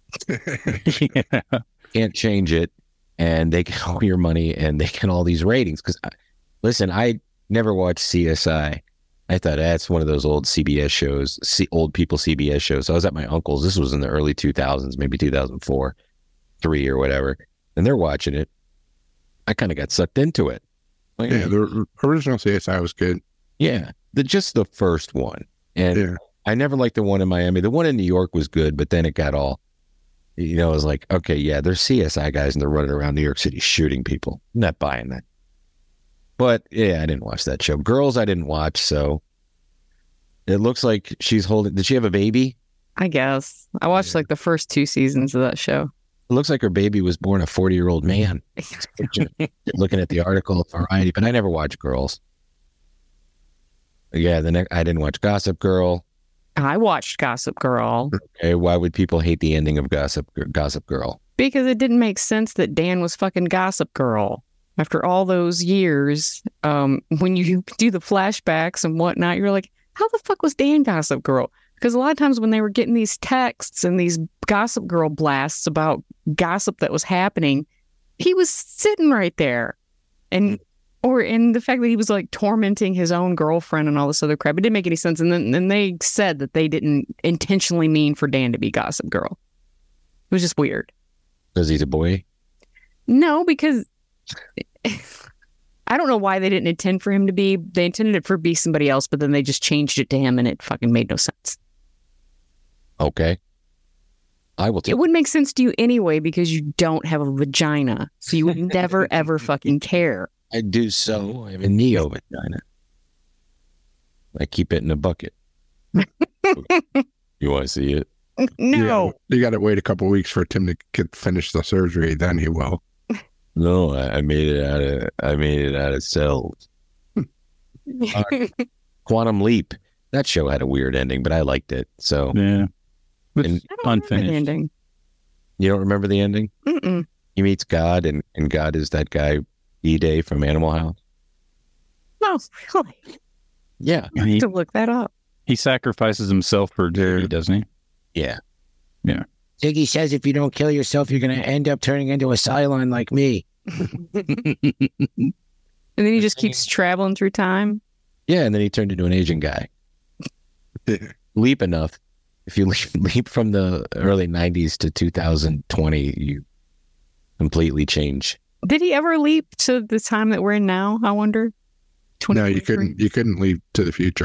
yeah. Can't change it. And they get all your money and they get all these ratings. Because, listen, I never watched C S I. I thought that's one of those old C B S shows, C- old people C B S shows. I was at my uncle's. This was in the early two thousands, maybe two thousand four, three or whatever. And they're watching it. I kind of got sucked into it. Like, Yeah. The original C S I was good. yeah, the, just the first one. And Yeah. I never liked the one in Miami. The one in New York was good, but then it got all, you know, it was like, okay, yeah, they're C S I guys and they're running around New York City shooting people. I'm not buying that. But yeah, I didn't watch that show. Girls, I didn't watch, so it looks like she's holding. Did she have a baby? I guess. I watched Yeah. like the first two seasons of that show. It looks like her baby was born a forty-year-old man. Looking at the article of Variety, but I never watched Girls. Yeah, the next I didn't watch Gossip Girl. I watched Gossip Girl Okay, why would people hate the ending of Gossip Gossip Girl? because it didn't make sense that Dan was fucking Gossip Girl. After all those years, um, when you do the flashbacks and whatnot, you're like, how the fuck was Dan Gossip Girl? Because a lot of times when they were getting these texts and these Gossip Girl blasts about gossip that was happening, he was sitting right there. And or in the fact that he was like tormenting his own girlfriend and all this other crap. It didn't make any sense. And then, then they said that they didn't intentionally mean for Dan to be Gossip Girl. It was just weird. Because he's a boy. No, because I don't know why they didn't intend for him to be. They intended it for be somebody else, but then they just changed it to him and it fucking made no sense. Okay. I will It take. wouldn't make sense to you anyway because you don't have a vagina. So you would never, ever fucking care. I do so. I have a neo vagina. I keep it in a bucket. You want to see it? No. You got to wait a couple weeks for Tim to get finish the surgery. Then he will. No, I, I made it out of. I made it out of cells. Quantum Leap. That show had a weird ending, but I liked it. So Yeah. It's And- I don't remember the unfinished. ending. you don't remember the ending? Mm-mm. He meets God, and, and God is that guy E-Day from Animal House. No, really. Yeah, I He, have to look that up. he sacrifices himself for Jerry, doesn't he? yeah, Yeah. Ziggy says if you don't kill yourself, you're going to end up turning into a Cylon like me. And then he just keeps traveling through time. Yeah, and then he turned into an Asian guy. Leap enough. If you leap, leap from the early nineties to two thousand twenty, you completely change. Did he ever leap to the time that we're in now? I wonder. No, you twenty twenty-three? couldn't. You couldn't leave to the future.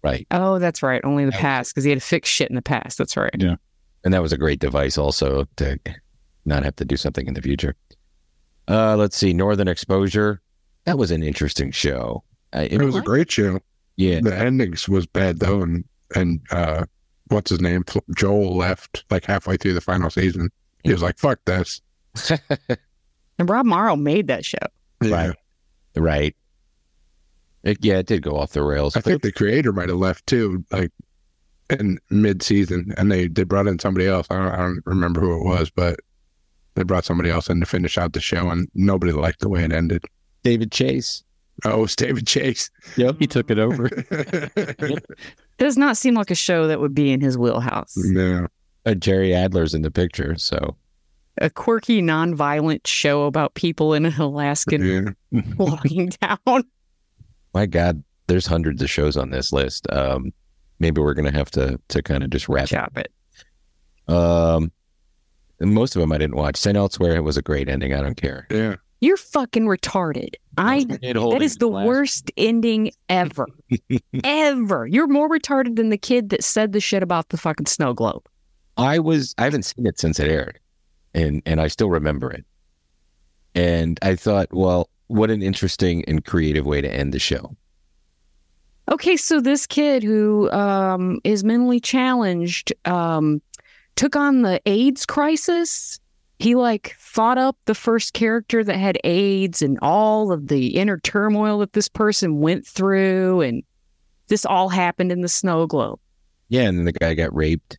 Right. Oh, that's right. Only the past, because he had to fix shit in the past. That's right. Yeah. And that was a great device also to not have to do something in the future. Uh, let's see. Northern Exposure. That was an interesting show. Uh, It was a great show. Yeah. The endings was bad though, and and uh, what's his name? Joel left like halfway through the final season. He was like, "Fuck this." And Rob Morrow made that show. Yeah. Right. Right. It, yeah, it did go off the rails. I think the creator might have left too, like in mid-season, and they they brought in somebody else. I don't, I don't remember who it was, but they brought somebody else in to finish out the show, and nobody liked the way it ended. David Chase. Oh, it was David Chase. Yep, he took it over. Does not seem like a show that would be in his wheelhouse. No. Uh, Jerry Adler's in the picture, so A quirky, non-violent show about people in an Alaskan Yeah. walking down. my God, there's hundreds of shows on this list. Um, maybe we're gonna have to to kind of just wrap Chop it. it. Um, and most of them I didn't watch. Saint Elsewhere, it was a great ending. I don't care. Yeah. You're fucking retarded. I. That is the worst ending ever. Ever. You're more retarded than the kid that said the shit about the fucking snow globe. I was I haven't seen it since it aired, and and I still remember it. And I thought, well, what an interesting and creative way to end the show. Okay, so this kid who um, is mentally challenged um, took on the AIDS crisis. He like thought up the first character that had AIDS and all of the inner turmoil that this person went through, and this all happened in the snow globe. Yeah, and then the guy got raped.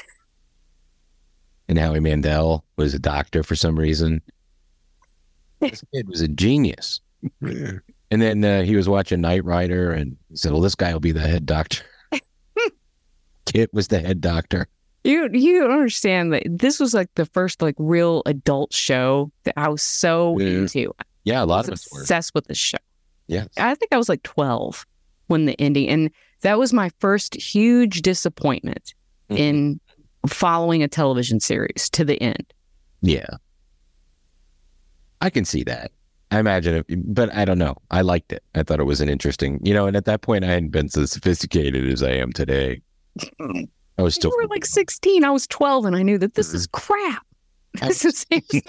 And Howie Mandel was a doctor for some reason. This kid was a genius. Yeah. And then uh, he was watching Knight Rider and he said, well, this guy will be the head doctor. Kit was the head doctor. You you don't understand that this was like the first like real adult show that I was so Yeah. into. Yeah, a I lot was of us were. obsessed with this show. Yes. I think I was like twelve when the ending, and that was my first huge disappointment Mhm. in following a television series to the end. Yeah. I can see that. I imagine it, but I don't know. I liked it. I thought it was an interesting, you know, and at that point I hadn't been so sophisticated as I am today. I was still You were like sixteen. I was twelve, and I knew that this is crap. This is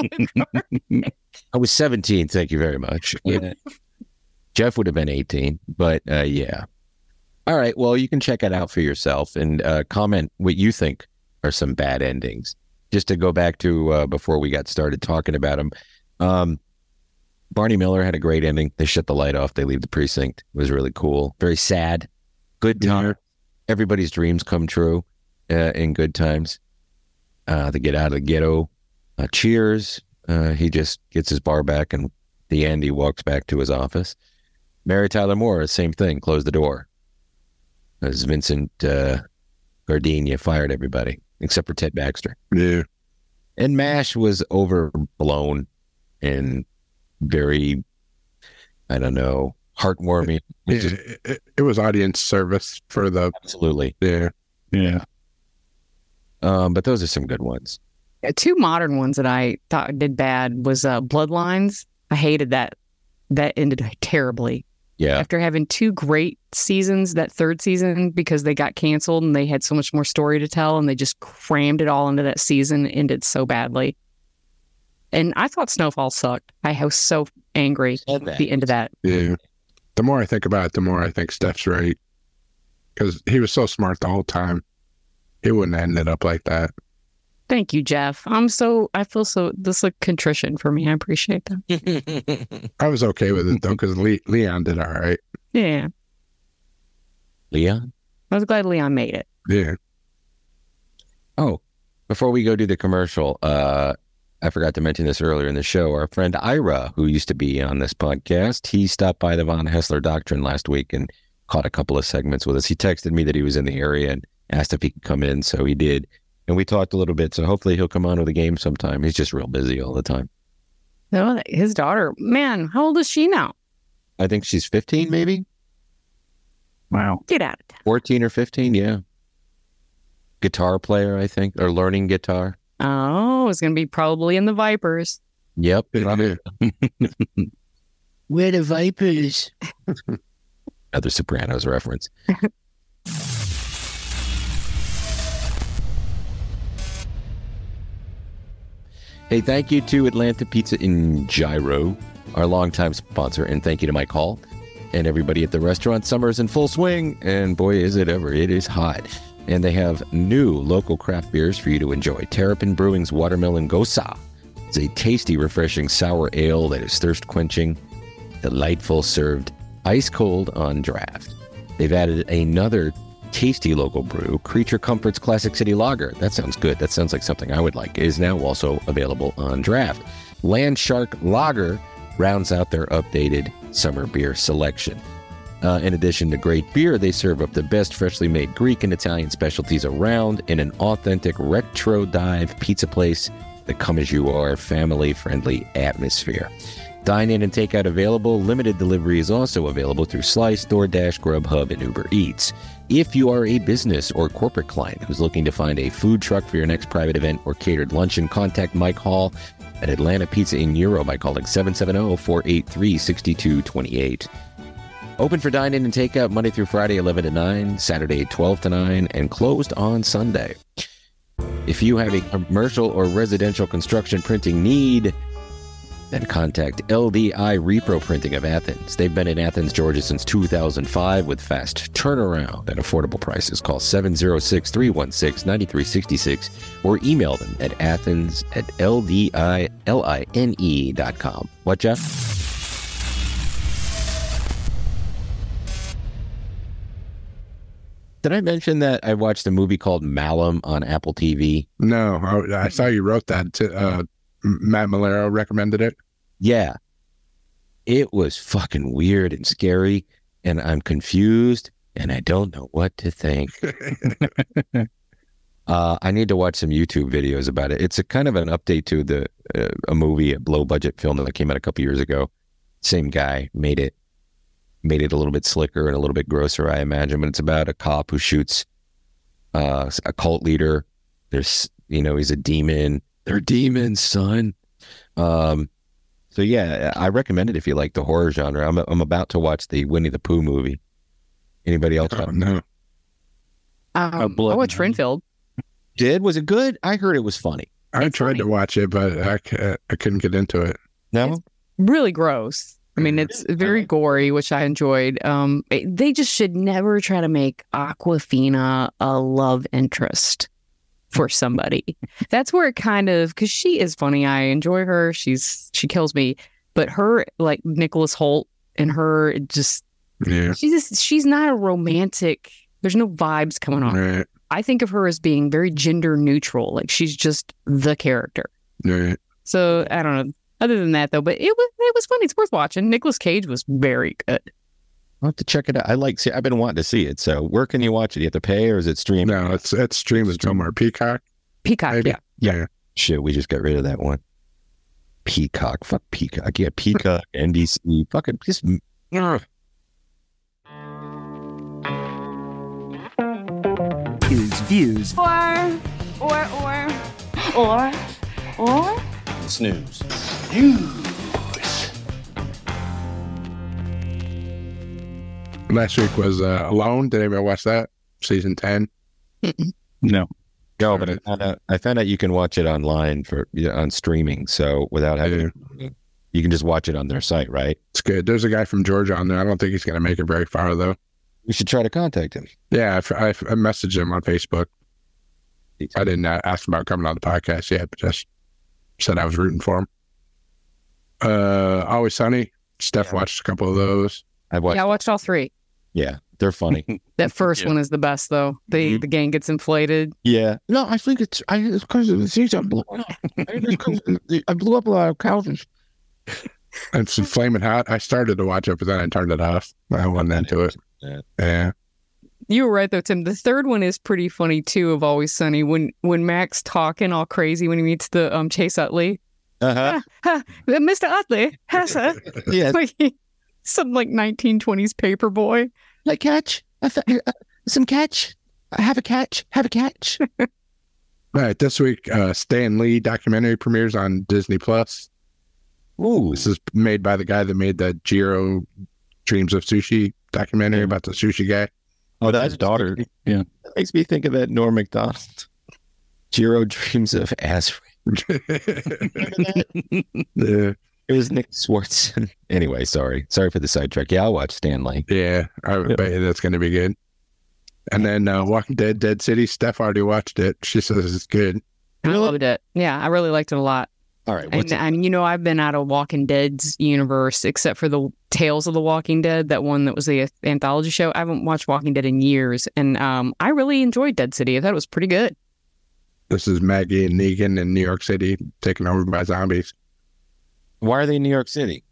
I was seventeen. Thank you very much. Yeah. Jeff would have been eighteen, but uh, yeah. All right. Well, you can check it out for yourself and uh, comment what you think are some bad endings. Just to go back to uh, before we got started talking about them. Um, Barney Miller had a great ending. They shut the light off. They leave the precinct. It was really cool. Very sad. Good time. Yeah. Everybody's dreams come true uh, in good times. Uh, they get out of the ghetto. Uh, cheers. Uh, he just gets his bar back, and at the end he walks back to his office. Mary Tyler Moore, same thing. Close the door. As Vincent uh, Gardenia fired everybody except for Ted Baxter. Yeah. And MASH was overblown and very, I don't know, heartwarming. It Yeah, was just- it, it, it was audience service for the absolutely. yeah. Yeah. Um, but those are some good ones. Two modern ones that I thought did bad was uh, Bloodlines. I hated that. That ended terribly. Yeah. After having two great seasons, that third season, because they got canceled and they had so much more story to tell, and they just crammed it all into that season, it ended so badly. And I thought Snowfall sucked. I was so angry Said at that. the end of that. Yeah. The more I think about it, the more I think Steph's right. Because he was so smart the whole time. He wouldn't have ended up like that. Thank you, Jeff. I'm so, I feel so, this like contrition for me. I appreciate that. I was okay with it though, because Le- Leon did all right. Yeah. Leon? I was glad Leon made it. Yeah. Oh, before we go do the commercial, uh, I forgot to mention this earlier in the show. Our friend Ira, who used to be on this podcast, he stopped by the Von Hessler Doctrine last week and caught a couple of segments with us. He texted me that he was in the area and asked if he could come in, so he did. And we talked a little bit, so hopefully he'll come on with a game sometime. He's just real busy all the time. No, his daughter, man, how old is she now? I think she's fifteen, maybe? Wow. Get out of town. fourteen or fifteen, yeah. Guitar player, I think, or learning guitar. Oh, it's going to be probably in the Vipers. Yep. Yeah. We're the Vipers. Another Sopranos reference. Hey, thank you to Atlanta Pizza in Gyro, our longtime sponsor, and thank you to Mike Hall and everybody at the restaurant. Summer's in full swing, and boy, is it ever. It is hot. And they have new local craft beers for you to enjoy. Terrapin Brewing's Watermelon Gosa. It's a tasty, refreshing sour ale that is thirst-quenching, delightful, served ice cold on draft. They've added another tasty local brew, Creature Comforts Classic City Lager. That sounds good. That sounds like something I would like. It is now also available on draft. Land Shark Lager rounds out their updated summer beer selection. Uh, in addition to great beer, they serve up the best freshly made Greek and Italian specialties around in an authentic retro dive pizza place that come as you are, family-friendly atmosphere. Dine-in and takeout available. Limited delivery is also available through Slice, DoorDash, Grubhub, and Uber Eats. If you are a business or corporate client who's looking to find a food truck for your next private event or catered luncheon, contact Mike Hall at Atlanta Pizza in Euro by calling seven seven zero, four eight three, six two two eight. Open for dine-in and takeout Monday through Friday, eleven to nine, Saturday, twelve to nine, and closed on Sunday. If you have a commercial or residential construction printing need, then contact L D I Repro Printing of Athens. They've been in Athens, Georgia since two thousand five with fast turnaround and affordable prices. Call seven zero six, three one six, nine three six six or email them at athens at L D I line dot com. What, Jeff? Did I mention that I watched a movie called Malum on Apple T V? No, I, I saw you wrote that. To, uh, Matt Malero recommended it. Yeah. It was fucking weird and scary, and I'm confused, and I don't know what to think. uh, I need to watch some YouTube videos about it. It's a kind of an update to the uh, a movie, a low-budget film that came out a couple years ago. Same guy made it. Made it a little bit slicker and a little bit grosser, I imagine. But it's about a cop who shoots uh, a cult leader. There's, you know, he's a demon. They're demons, son. Um, so yeah, I recommend it if you like the horror genre. I'm I'm about to watch the Winnie the Pooh movie. Anybody else? Oh, no. Um, blood I watched money. Renfield. Did? Was it good? I heard it was funny. I It's tried funny. to watch it, but I, c- I couldn't get into it. No? Really gross. I mean, it's very gory, which I enjoyed. Um, it- they just should never try to make Aquafina a love interest for somebody. That's where it kind of, because she is funny. I enjoy her. She's she kills me. But her, like Nicholas Hoult, and her it just Yeah. she just she's not a romantic. There's no vibes coming on. Right. I think of her as being very gender neutral. Like she's just the character. Right. So I don't know. Other than that, though, but it was it was funny. It's worth watching. Nicolas Cage was very good. I'll have to check it out. I like, see, I've been wanting to see it. So where can you watch it? You have to pay, or is it streamed? No, it's it's streaming somewhere. Peacock. Peacock, Maybe. yeah. Yeah. Shit, we just got rid of that one. Peacock. Fuck Peacock. Yeah, Peacock, N B C. Fucking just. Ugh. Views, views. Or, or, or, or, or. Snooze. Last week was uh, Alone. Did anybody watch that? Season ten. No. No, but I found out, I found out you can watch it online for yeah, on streaming. So without having, you can just watch it on their site, right? It's good. There's a guy from Georgia on there. I don't think he's going to make it very far, though. We should try to contact him. Yeah, I, I, I messaged him on Facebook. I didn't uh, ask him about coming on the podcast yet, but just said I was rooting for him. Uh, Always Sunny. Steph Yeah. watched a couple of those. I watched. Yeah, I watched all three. Yeah, they're funny. That first Yeah. one is the best, though. The Mhm. the gang gets inflated. Yeah. No, I think it's I, it's because of the season. I blew up a lot of couches. And some Flaming Hot. I started to watch it, but then I turned it off. I wasn't into it. Yeah. Yeah. You were right though, Tim. The third one is pretty funny too. Of Always Sunny, when when Mac's talking all crazy when he meets the um Chase Utley. Uh huh. Ha, Mister Utley, has a Yeah. like some like nineteen twenties paper boy. Like catch. I th- uh, some catch. I have a catch. Have a catch. All right. This week, uh, Stan Lee documentary premieres on Disney Plus. Ooh. This is made by the guy that made the Jiro Dreams of Sushi documentary about the sushi guy. Oh, that's his daughter. Yeah. That makes me think of that Norm Macdonald. Jiro Dreams of Ass Yeah, It was Nick Swartz. Anyway, sorry. Sorry for the sidetrack. Yeah, I'll watch Stanley. yeah. I Yep. bet you that's going to be good. And then uh, Walking Dead, Dead City. Steph already watched it. She says it's good. I loved it. Yeah, I really liked it a lot. All right. And, What's it? and you know, I've been out of Walking Dead's universe, except for the Tales of the Walking Dead, that one that was the anthology show. I haven't watched Walking Dead in years, and um, I really enjoyed Dead City. I thought it was pretty good. This is Maggie and Negan in New York City, taken over by zombies. Why are they in New York City?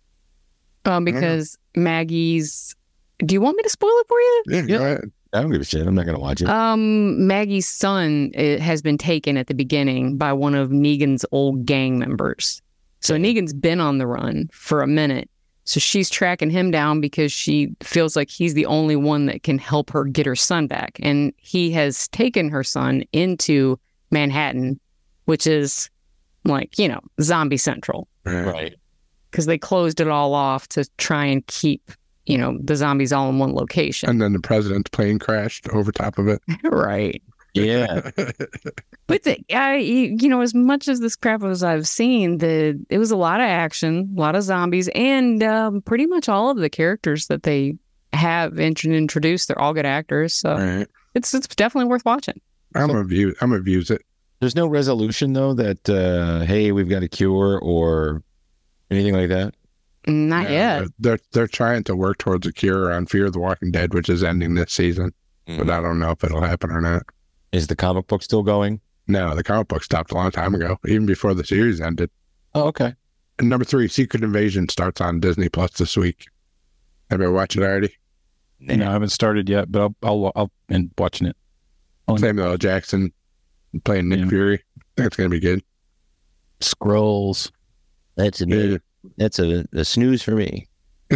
Um, because Maggie's. Do you want me to spoil it for you? Yeah, go ahead. I don't give a shit. I'm not going to watch it. Um, Maggie's son uh, has been taken at the beginning by one of Negan's old gang members. So Negan's been on the run for a minute. So she's tracking him down because she feels like he's the only one that can help her get her son back. And he has taken her son into Manhattan, which is like, you know, zombie central, Right. because they closed it all off to try and keep, you know, the zombies all in one location. And then the president's plane crashed over top of it. Right. Yeah. But the, I, you know, as much as this crap as I've seen, the it was a lot of action, a lot of zombies, and um, pretty much all of the characters that they have int- introduced, they're all good actors. So All right. it's it's definitely worth watching. I'm gonna view. I'm gonna views it. There's no resolution, though, that, uh, hey, we've got a cure or anything like that? Not No, yet. They're they're trying to work towards a cure on Fear of the Walking Dead, which is ending this season. But I don't know if it'll happen or not. Is the comic book still going? No, the comic book stopped a long time ago, even before the series ended. Oh, okay. And number three, Secret Invasion starts on Disney Plus this week. Have you ever watched it already? No, I haven't started yet, but I'll I'll I'll and watching it. Oh, Samuel L. Jackson playing Nick Yeah. Fury. I think it's gonna be good. Scrolls. That's a Yeah, that's a, a snooze for me. I'm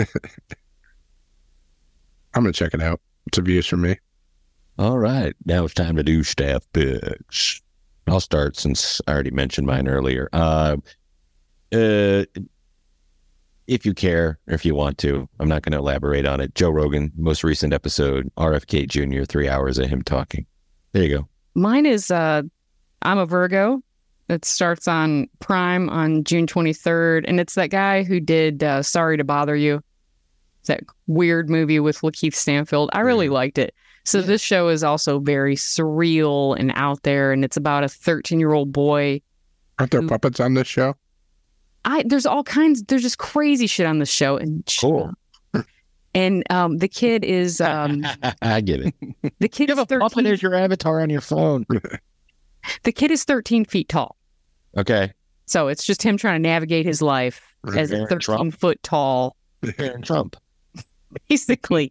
gonna check it out. It's a views for me. All right. Now it's time to do staff picks. I'll start since I already mentioned mine earlier. Uh, uh, if you care, or if you want to, I'm not going to elaborate on it. Joe Rogan, most recent episode, R F K Junior, three hours of him talking. There you go. Mine is uh, I'm a Virgo. It starts on Prime on June twenty-third, and it's that guy who did uh, Sorry to Bother You. That weird movie with Lakeith Stanfield. I really liked it. So this show is also very surreal and out there, and it's about a thirteen-year-old boy. Aren't there Who- puppets on this show? I there's all kinds. There's just crazy shit on the show, and Cool. and um, the kid is um, I get it. the kid You is have a puppet thirteen. as your avatar on your phone. The kid is thirteen feet tall. Okay. So it's just him trying to navigate his life as a Aaron thirteen Trump. foot tall, Aaron Trump. basically.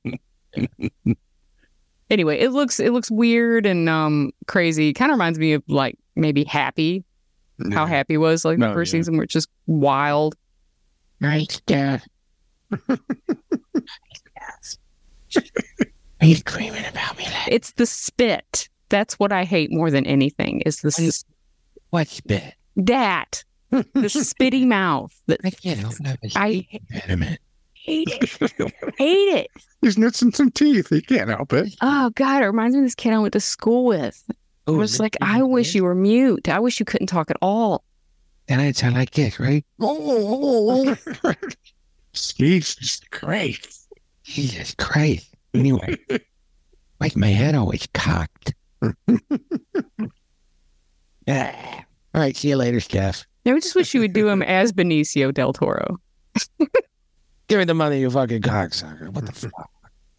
Anyway, it looks it looks weird and um crazy. Kind of reminds me of like maybe Happy, how Yeah. Happy was like the Oh, first yeah. season, where it's just wild. Right, Dad. Are you screaming about me? Like, It's the spit. That's what I hate more than anything. Is the s- what's bit? that the spitty mouth. That I can't help it. I Impediment. hate it. Hate it. He's missing some teeth. He can't help it. Oh God, it reminds me of this kid I went to school with. I was like, I wish you were mute. I wish you couldn't talk at all. Then I'd sound like this, right? Jesus Christ. Jesus Christ. Anyway, like my head always cocked. Ah. All right, see you later, Steph. I just wish you would do him as Benicio del Toro. Give me the money, you fucking cocksucker. What the fuck?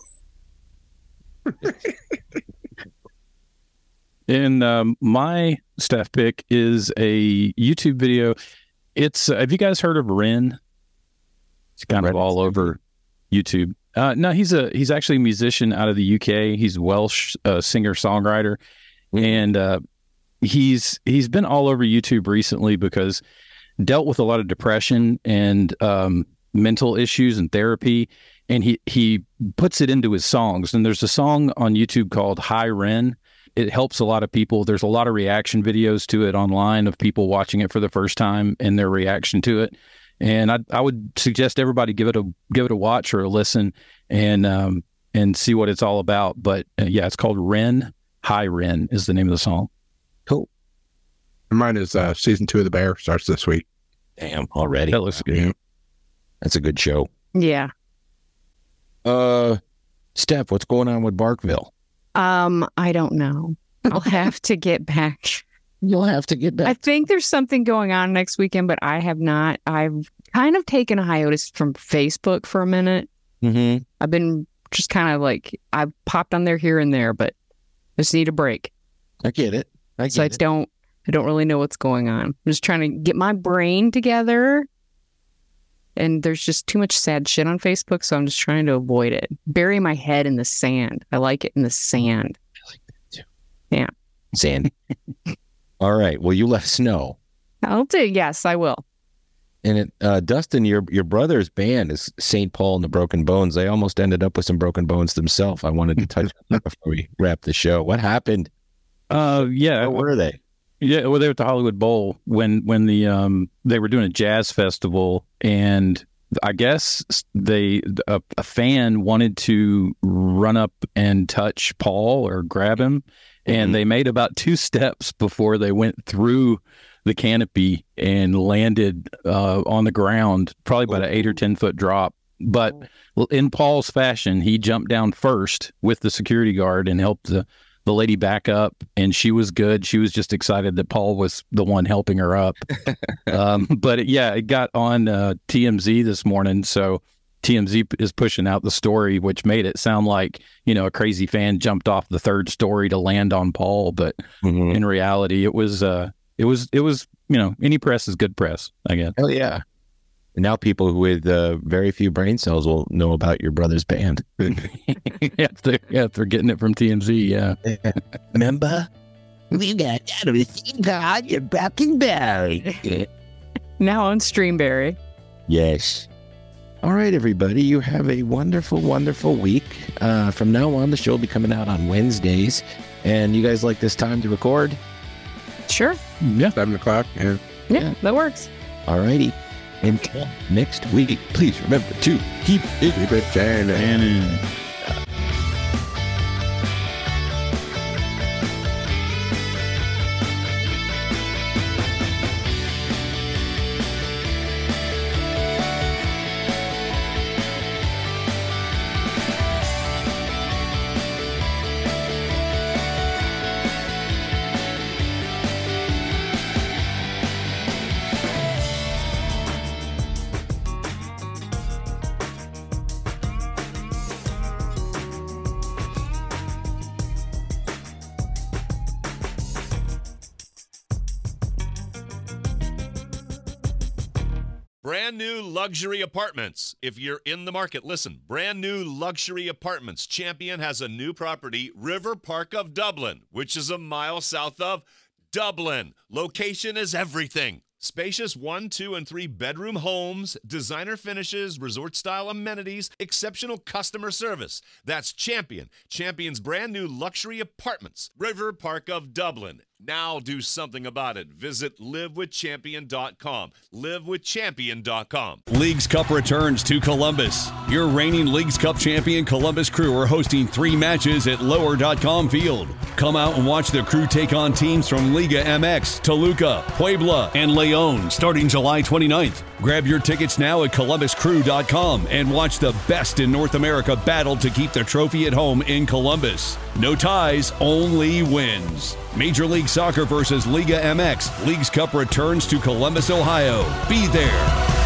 And um, my staff pick is a YouTube video. It's uh, have you guys heard of Ren? It's kind of all over YouTube. Uh, no, he's a he's actually a musician out of the U K. He's Welsh uh, singer songwriter, and uh, he's he's been all over YouTube recently because dealt with a lot of depression and um, mental issues and therapy, and he he puts it into his songs. And there's a song on YouTube called Hi Ren. It helps a lot of people. There's a lot of reaction videos to it online of people watching it for the first time and their reaction to it. And I I would suggest everybody give it a give it a watch or a listen and um and see what it's all about. But uh, yeah, it's called Ren. Hi Ren is the name of the song. Cool. Mine is uh, season two of The Bear starts this week. Damn, already. That looks good. Yeah. That's a good show. Yeah. Uh, Steph, what's going on with Barkville? Um, I don't know. I'll have to get back. You'll have to get I back. think there's something going on next weekend, but I have not. I've kind of taken a hiatus from Facebook for a minute. Mm-hmm. I've been just kind of like, I've popped on there here and there, but I just need a break. I get it. I get So I it. don't, I don't really know what's going on. I'm just trying to get my brain together. And there's just too much sad shit on Facebook, so I'm just trying to avoid it. Bury my head in the sand. I like it in the sand. I like that too. Yeah. Sandy. All right. Well, you left snow. I'll do. Yes, I will. And it, uh, Dustin, your your brother's band is Saint Paul and the Broken Bones. They almost ended up with some broken bones themselves. I wanted to touch on that before we wrap the show. What happened? Uh, yeah. Where were they? Yeah, well, they were at the Hollywood Bowl when when the um they were doing a jazz festival, and I guess they a, a fan wanted to run up and touch Paul or grab him, and Mhm. they made about two steps before they went through the canopy and landed uh, on the ground, probably about an eight or ten foot drop. But in Paul's fashion, he jumped down first with the security guard and helped the. The lady back up, and she was good. She was just excited that Paul was the one helping her up. um, but it, yeah, it got on uh, T M Z this morning. So T M Z is pushing out the story, which made it sound like, you know, a crazy fan jumped off the third story to land on Paul. But Mhm. in reality, it was, uh, it was, it was, you know, any press is good press, I guess. Hell yeah. And now people with uh, very few brain cells will know about your brother's band. yeah, if they're, yeah, if they're getting it from T M Z, yeah. Remember? We got out of the thing called your Broken Berry. Now on Streamberry. Yes. All right, everybody. You have a wonderful, wonderful week. Uh, from now on, the show will be coming out on Wednesdays. And you guys like this time to record? Sure. Yeah. Seven o'clock. Yeah. Yeah, Yeah. that works. All righty. Until next week, please remember to keep it Keep it changing. Brand new luxury apartments. If you're in the market, listen. Brand new luxury apartments. Champion has a new property, River Park of Dublin, which is a mile south of Dublin. Location is everything. Spacious one, two, and three bedroom homes, designer finishes, resort-style amenities, exceptional customer service. That's Champion. Champion's brand new luxury apartments, River Park of Dublin. Now do something about it. Visit live with champion dot com. live with champion dot com. Leagues Cup returns to Columbus. Your reigning Leagues Cup champion Columbus Crew are hosting three matches at lower dot com field. Come out and watch the Crew take on teams from Liga M X, Toluca, Puebla, and Leon starting July twenty-ninth. Grab your tickets now at columbus crew dot com and watch the best in North America battle to keep the trophy at home in Columbus. No ties, only wins. Major League Soccer versus Liga M X. Leagues Cup returns to Columbus, Ohio. Be there.